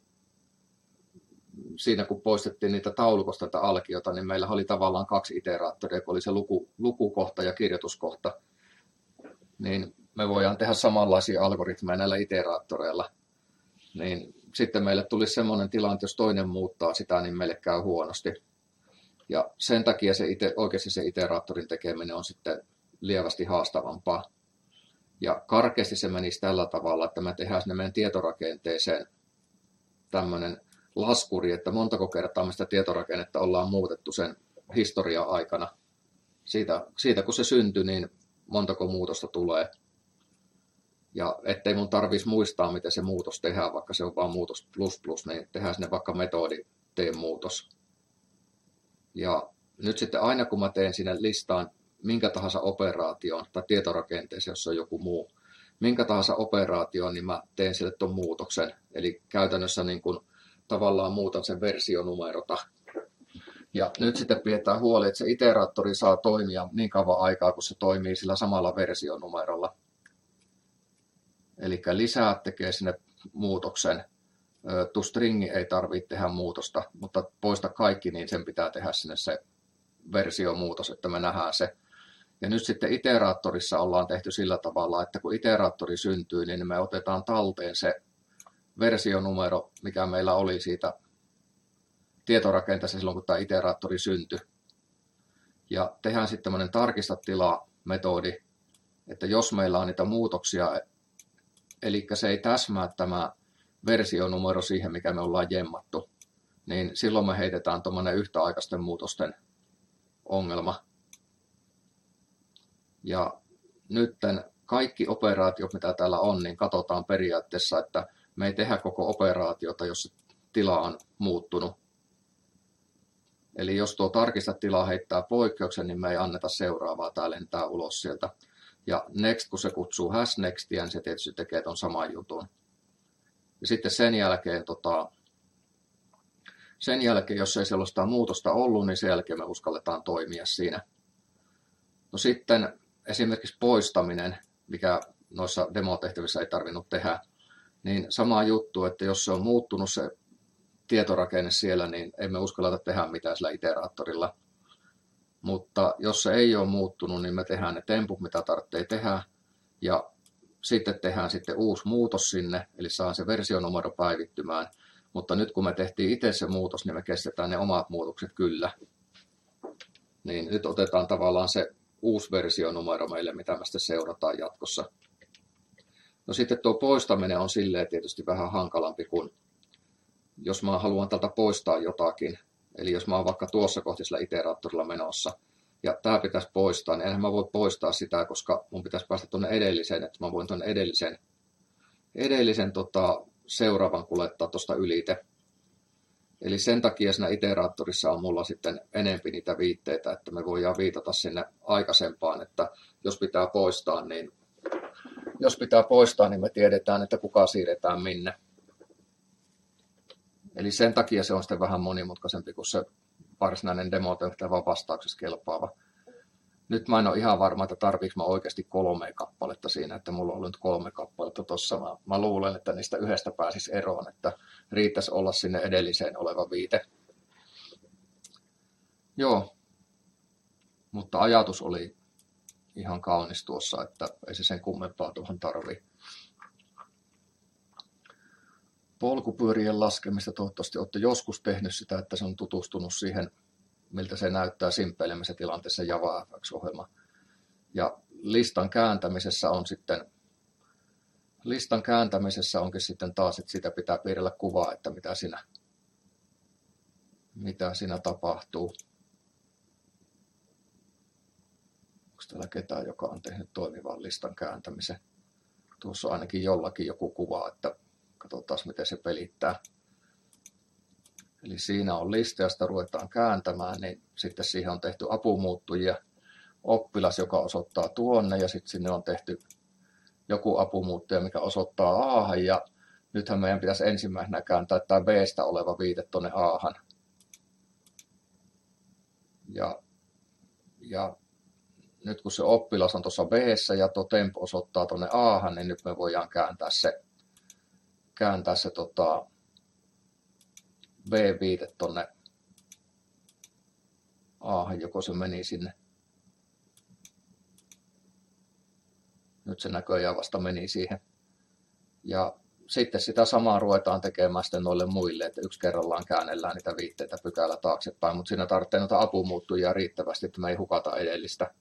siinä kun poistettiin niitä taulukosta tätä alkiota, niin meillä oli tavallaan kaksi iteraattoria, kun oli se luku, lukukohta ja kirjoituskohta, niin me voidaan tehdä samanlaisia algoritmeja näillä iteraattoreilla. Niin sitten meille tulisi semmoinen tilanne, että jos toinen muuttaa sitä, niin meille käy huonosti. Ja sen takia se ite, oikeasti se iteraattorin tekeminen on sitten lievästi haastavampaa. Ja karkeasti se menisi tällä tavalla, että me tehdään sinne meidän tietorakenteeseen tämmöinen laskuri, että montako kertaa me sitä tietorakennetta ollaan muutettu sen historian aikana. Siitä, siitä kun se syntyi, niin montako muutosta tulee. Ja ettei mun tarvitsisi muistaa, miten se muutos tehdään, vaikka se on vaan muutos plus plus, niin tehdään sinne vaikka metodi tee muutos. Ja nyt sitten aina kun mä teen sinne listaan minkä tahansa operaation tai tietorakenteeseen, jos on joku muu, minkä tahansa operaation, niin mä teen sille tuon muutoksen. Eli käytännössä niin kun tavallaan muutan sen versionumerota. Ja nyt sitten pidetään huoli, että se iteraattori saa toimia niin kauan aikaa, kun se toimii sillä samalla versionumerolla. Eli lisää tekee sinne muutoksen. Tu stringi ei tarvitse tehdä muutosta, mutta poista kaikki, niin sen pitää tehdä sinne se versiomuutos, että me nähdään se. Ja nyt sitten iteraattorissa ollaan tehty sillä tavalla, että kun iteraattori syntyy, niin me otetaan talteen se versionumero, mikä meillä oli siitä tietorakenteessa silloin, kun tämä iteraattori syntyi. Ja tehdään sitten tämmöinen tarkista tilaa-metodi, että jos meillä on niitä muutoksia, eli se ei täsmää tämä versionumero siihen, mikä me ollaan jemmattu, niin silloin me heitetään tuommoinen yhtäaikaisten muutosten ongelma. Ja nytten kaikki operaatiot, mitä täällä on, niin katsotaan periaatteessa, että me ei tehdä koko operaatiota, jos se tila on muuttunut. Eli jos tuo tarkista tilaa heittää poikkeuksen, niin me ei anneta seuraavaa, tämä lentää ulos sieltä. Ja next, kun se kutsuu hash nextia, niin se tietysti tekee tuon saman jutun. Ja sitten sen jälkeen, tota, sen jälkeen, jos ei sellaista muutosta ollut, niin sen jälkeen me uskalletaan toimia siinä. No sitten esimerkiksi poistaminen, mikä noissa demotehtävissä ei tarvinnut tehdä, niin sama juttu, että jos se on muuttunut se tietorakenne siellä, niin emme uskalleta tehdä mitään sillä iteraattorilla. Mutta jos se ei ole muuttunut, niin me tehdään ne temput, mitä tarvitsee tehdä, ja sitten tehdään sitten uusi muutos sinne, eli saa se versionumero päivittymään. Mutta nyt kun me tehtiin itse se muutos, niin me kestetään ne omat muutokset kyllä. Niin nyt otetaan tavallaan se uusi versionumero meille, mitä me sitten seurataan jatkossa. No sitten tuo poistaminen on silleen tietysti vähän hankalampi kuin jos mä haluan tältä poistaa jotakin. Eli jos mä oon vaikka tuossa kohtisella iteraattorilla menossa ja tämä pitäisi poistaa, niin enhän mä voi poistaa sitä, koska mun pitäisi päästä tuonne edelliseen, että mä voin tuonne edellisen, edellisen tota, seuraavan kuljettaa tuosta ylite. Eli sen takia siinä iteraattorissa on mulla sitten enempi niitä viitteitä, että me voidaan viitata sinne aikaisempaan, että jos pitää poistaa, niin jos pitää poistaa, niin me tiedetään, että kuka siirretään minne. Eli sen takia se on sitten vähän monimutkaisempi kuin se varsinainen demotehtävä vastauksessa kelpaava. Nyt mä en ole ihan varma, että tarviiko mä oikeasti kolme kappaletta siinä, että mulla on ollut kolme kappaletta tuossa. Mä, mä luulen, että niistä yhdestä pääsisi eroon, että riittäisi olla sinne edelliseen oleva viite. Joo, mutta ajatus oli ihan kaunis tuossa, että ei se sen kummempaa tuohon tarvii. Polkupyörien laskemista toivottavasti olette joskus tehnyt sitä, että se on tutustunut siihen, miltä se näyttää simppeilemmessä tilanteessa JavaFX-ohjelma. Ja listan kääntämisessä on sitten, listan kääntämisessä onkin sitten taas, että sitä pitää piirrellä kuvaa, että mitä siinä, mitä siinä tapahtuu. Onko täällä ketään, joka on tehnyt toimivan listan kääntämisen. Tuossa on ainakin jollakin joku kuva, että katsotaan miten se pelittää. Eli siinä on lista ja sitä ruvetaan kääntämään, niin sitten siihen on tehty apumuuttujia. Oppilas, joka osoittaa tuonne ja sitten sinne on tehty joku apumuuttuja, mikä osoittaa A:han ja nythän meidän pitäisi ensimmäisenä kääntää tämä B:stä oleva viite tuonne A:han. Ja, ja nyt kun se oppilas on tuossa B:ssä ja tuo temp osoittaa tuonne A:han, niin nyt me voidaan kääntää se, kääntää se tota, B-viite tuonne A:han, joko se meni sinne. Nyt se näköjään vasta meni siihen. Ja sitten sitä samaa ruvetaan tekemään sitten noille muille, että yksi kerrallaan käännellään niitä viitteitä pykälä taaksepäin, mutta siinä tarvitsee noita apumuuttujia riittävästi, että me ei hukata edellistä.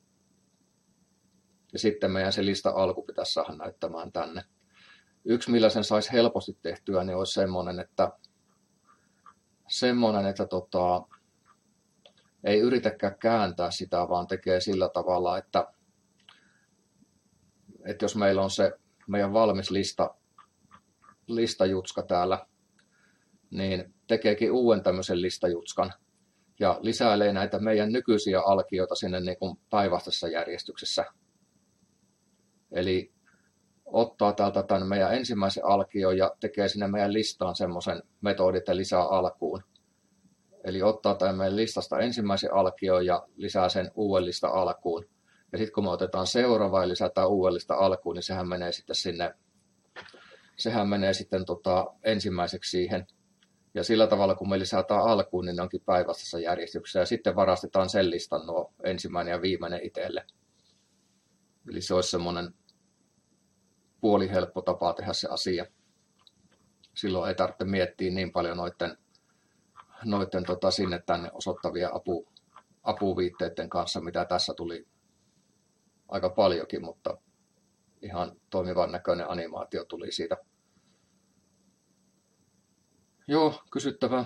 Ja sitten meidän se lista alku pitäisi saada näyttämään tänne. Yksi, millä sen saisi helposti tehtyä, niin olisi semmoinen, että, semmoinen, että tota, ei yritäkään kääntää sitä, vaan tekee sillä tavalla, että, että jos meillä on se meidän valmis lista, listajutska täällä, niin tekeekin uuden tämmöisen listajutskan ja lisäilee näitä meidän nykyisiä alkioita sinne niin kuin päinvastaisessa järjestyksessä. Eli ottaa täältä tämän meidän ensimmäisen alkion ja tekee sinne meidän listaan semmoisen metodit ja lisää alkuun. Eli ottaa tämän meidän listasta ensimmäisen alkion ja lisää sen uuden lista alkuun. Ja sitten kun me otetaan seuraava ja lisätään uuden lista alkuun, niin sehän menee sitten sinne, sehän menee sitten tota ensimmäiseksi siihen. Ja sillä tavalla, kun me lisätään alkuun, niin ne onkin päinvastaisessa järjestyksessä. Ja sitten varastetaan sen listan nuo ensimmäinen ja viimeinen itselle. Eli se olisi semmoinen puoli helppo tapa tehdä se asia. Silloin ei tarvitse miettiä niin paljon noiden, noiden tota, sinne tänne osoittavia apu, apuviitteiden kanssa, mitä tässä tuli aika paljonkin, mutta ihan toimivan näköinen animaatio tuli siitä. Joo, kysyttävää.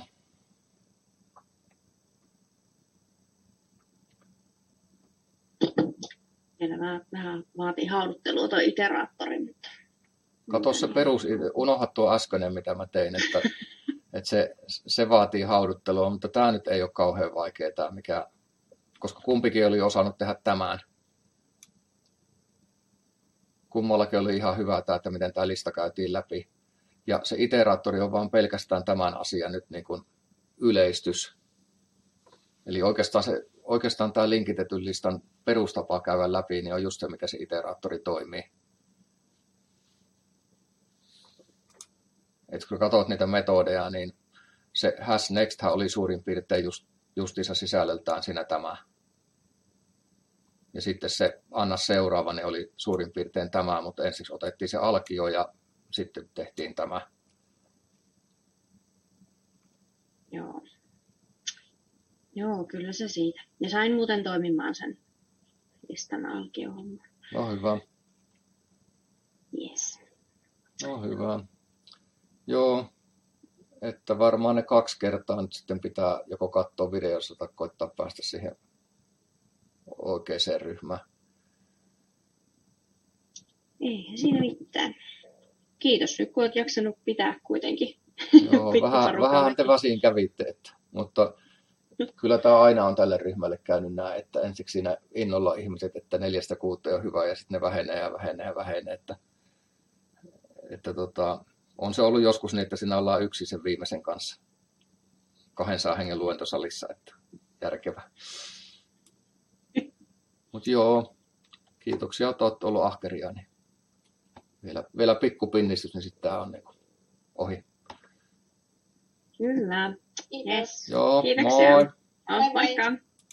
Selvä. Vähän vaatii hauduttelua tuo iteraattori. Mutta... Kato se perus, unohda tuo äskeinen, mitä mä tein, että, että se, se vaatii hauduttelua, mutta tämä nyt ei ole kauhean vaikea, tämä mikä, koska kumpikin oli osannut tehdä tämän. Kummallakin oli ihan hyvä tämä, että miten tämä lista käytiin läpi. Ja se iteraattori on vaan pelkästään tämän asian nyt niin kuin yleistys. Eli oikeastaan, se, oikeastaan tämä linkitetyn listan perustapa käydä läpi, niin on just se, mikä se iteraattori toimii. Et kun katsot niitä metodeja, niin se has next oli suurin piirtein just, justiinsa sisällöltään siinä tämä. Ja sitten se anna seuraava, niin oli suurin piirtein tämä, mutta ensiksi otettiin se alkio ja sitten tehtiin tämä. Joo. Joo, kyllä se siitä. Ja sain muuten toimimaan sen listan alkiohomman. No hyvä. Yes. No hyvä. Joo, että varmaan ne kaksi kertaa nyt sitten pitää joko katsoa videossa tai koittaa päästä siihen oikeaan ryhmään. Ei siinä mitään. Kiitos nyt, kun olet jaksanut pitää kuitenkin. Joo, vähän, vähän te väsiin kävitte, että, mutta kyllä tämä aina on tälle ryhmälle käynyt näin, että ensiksi siinä innolla ihmiset, että neljästä kuuteen on hyvä ja sitten ne vähenee ja vähenee ja vähenee. Että, että tota, on se ollut joskus niin, että siinä ollaan yksi sen viimeisen kanssa kahdensadan hengen luentosalissa, että järkevä. Mutta joo, kiitoksia, että olette ollut ahkeria. Niin vielä, vielä pikku pinnistys, niin sitten tämä on niin ohi. Kyllä. Kiitos. Yes. Joo, Kiitoksia. moi. Oh, moikka.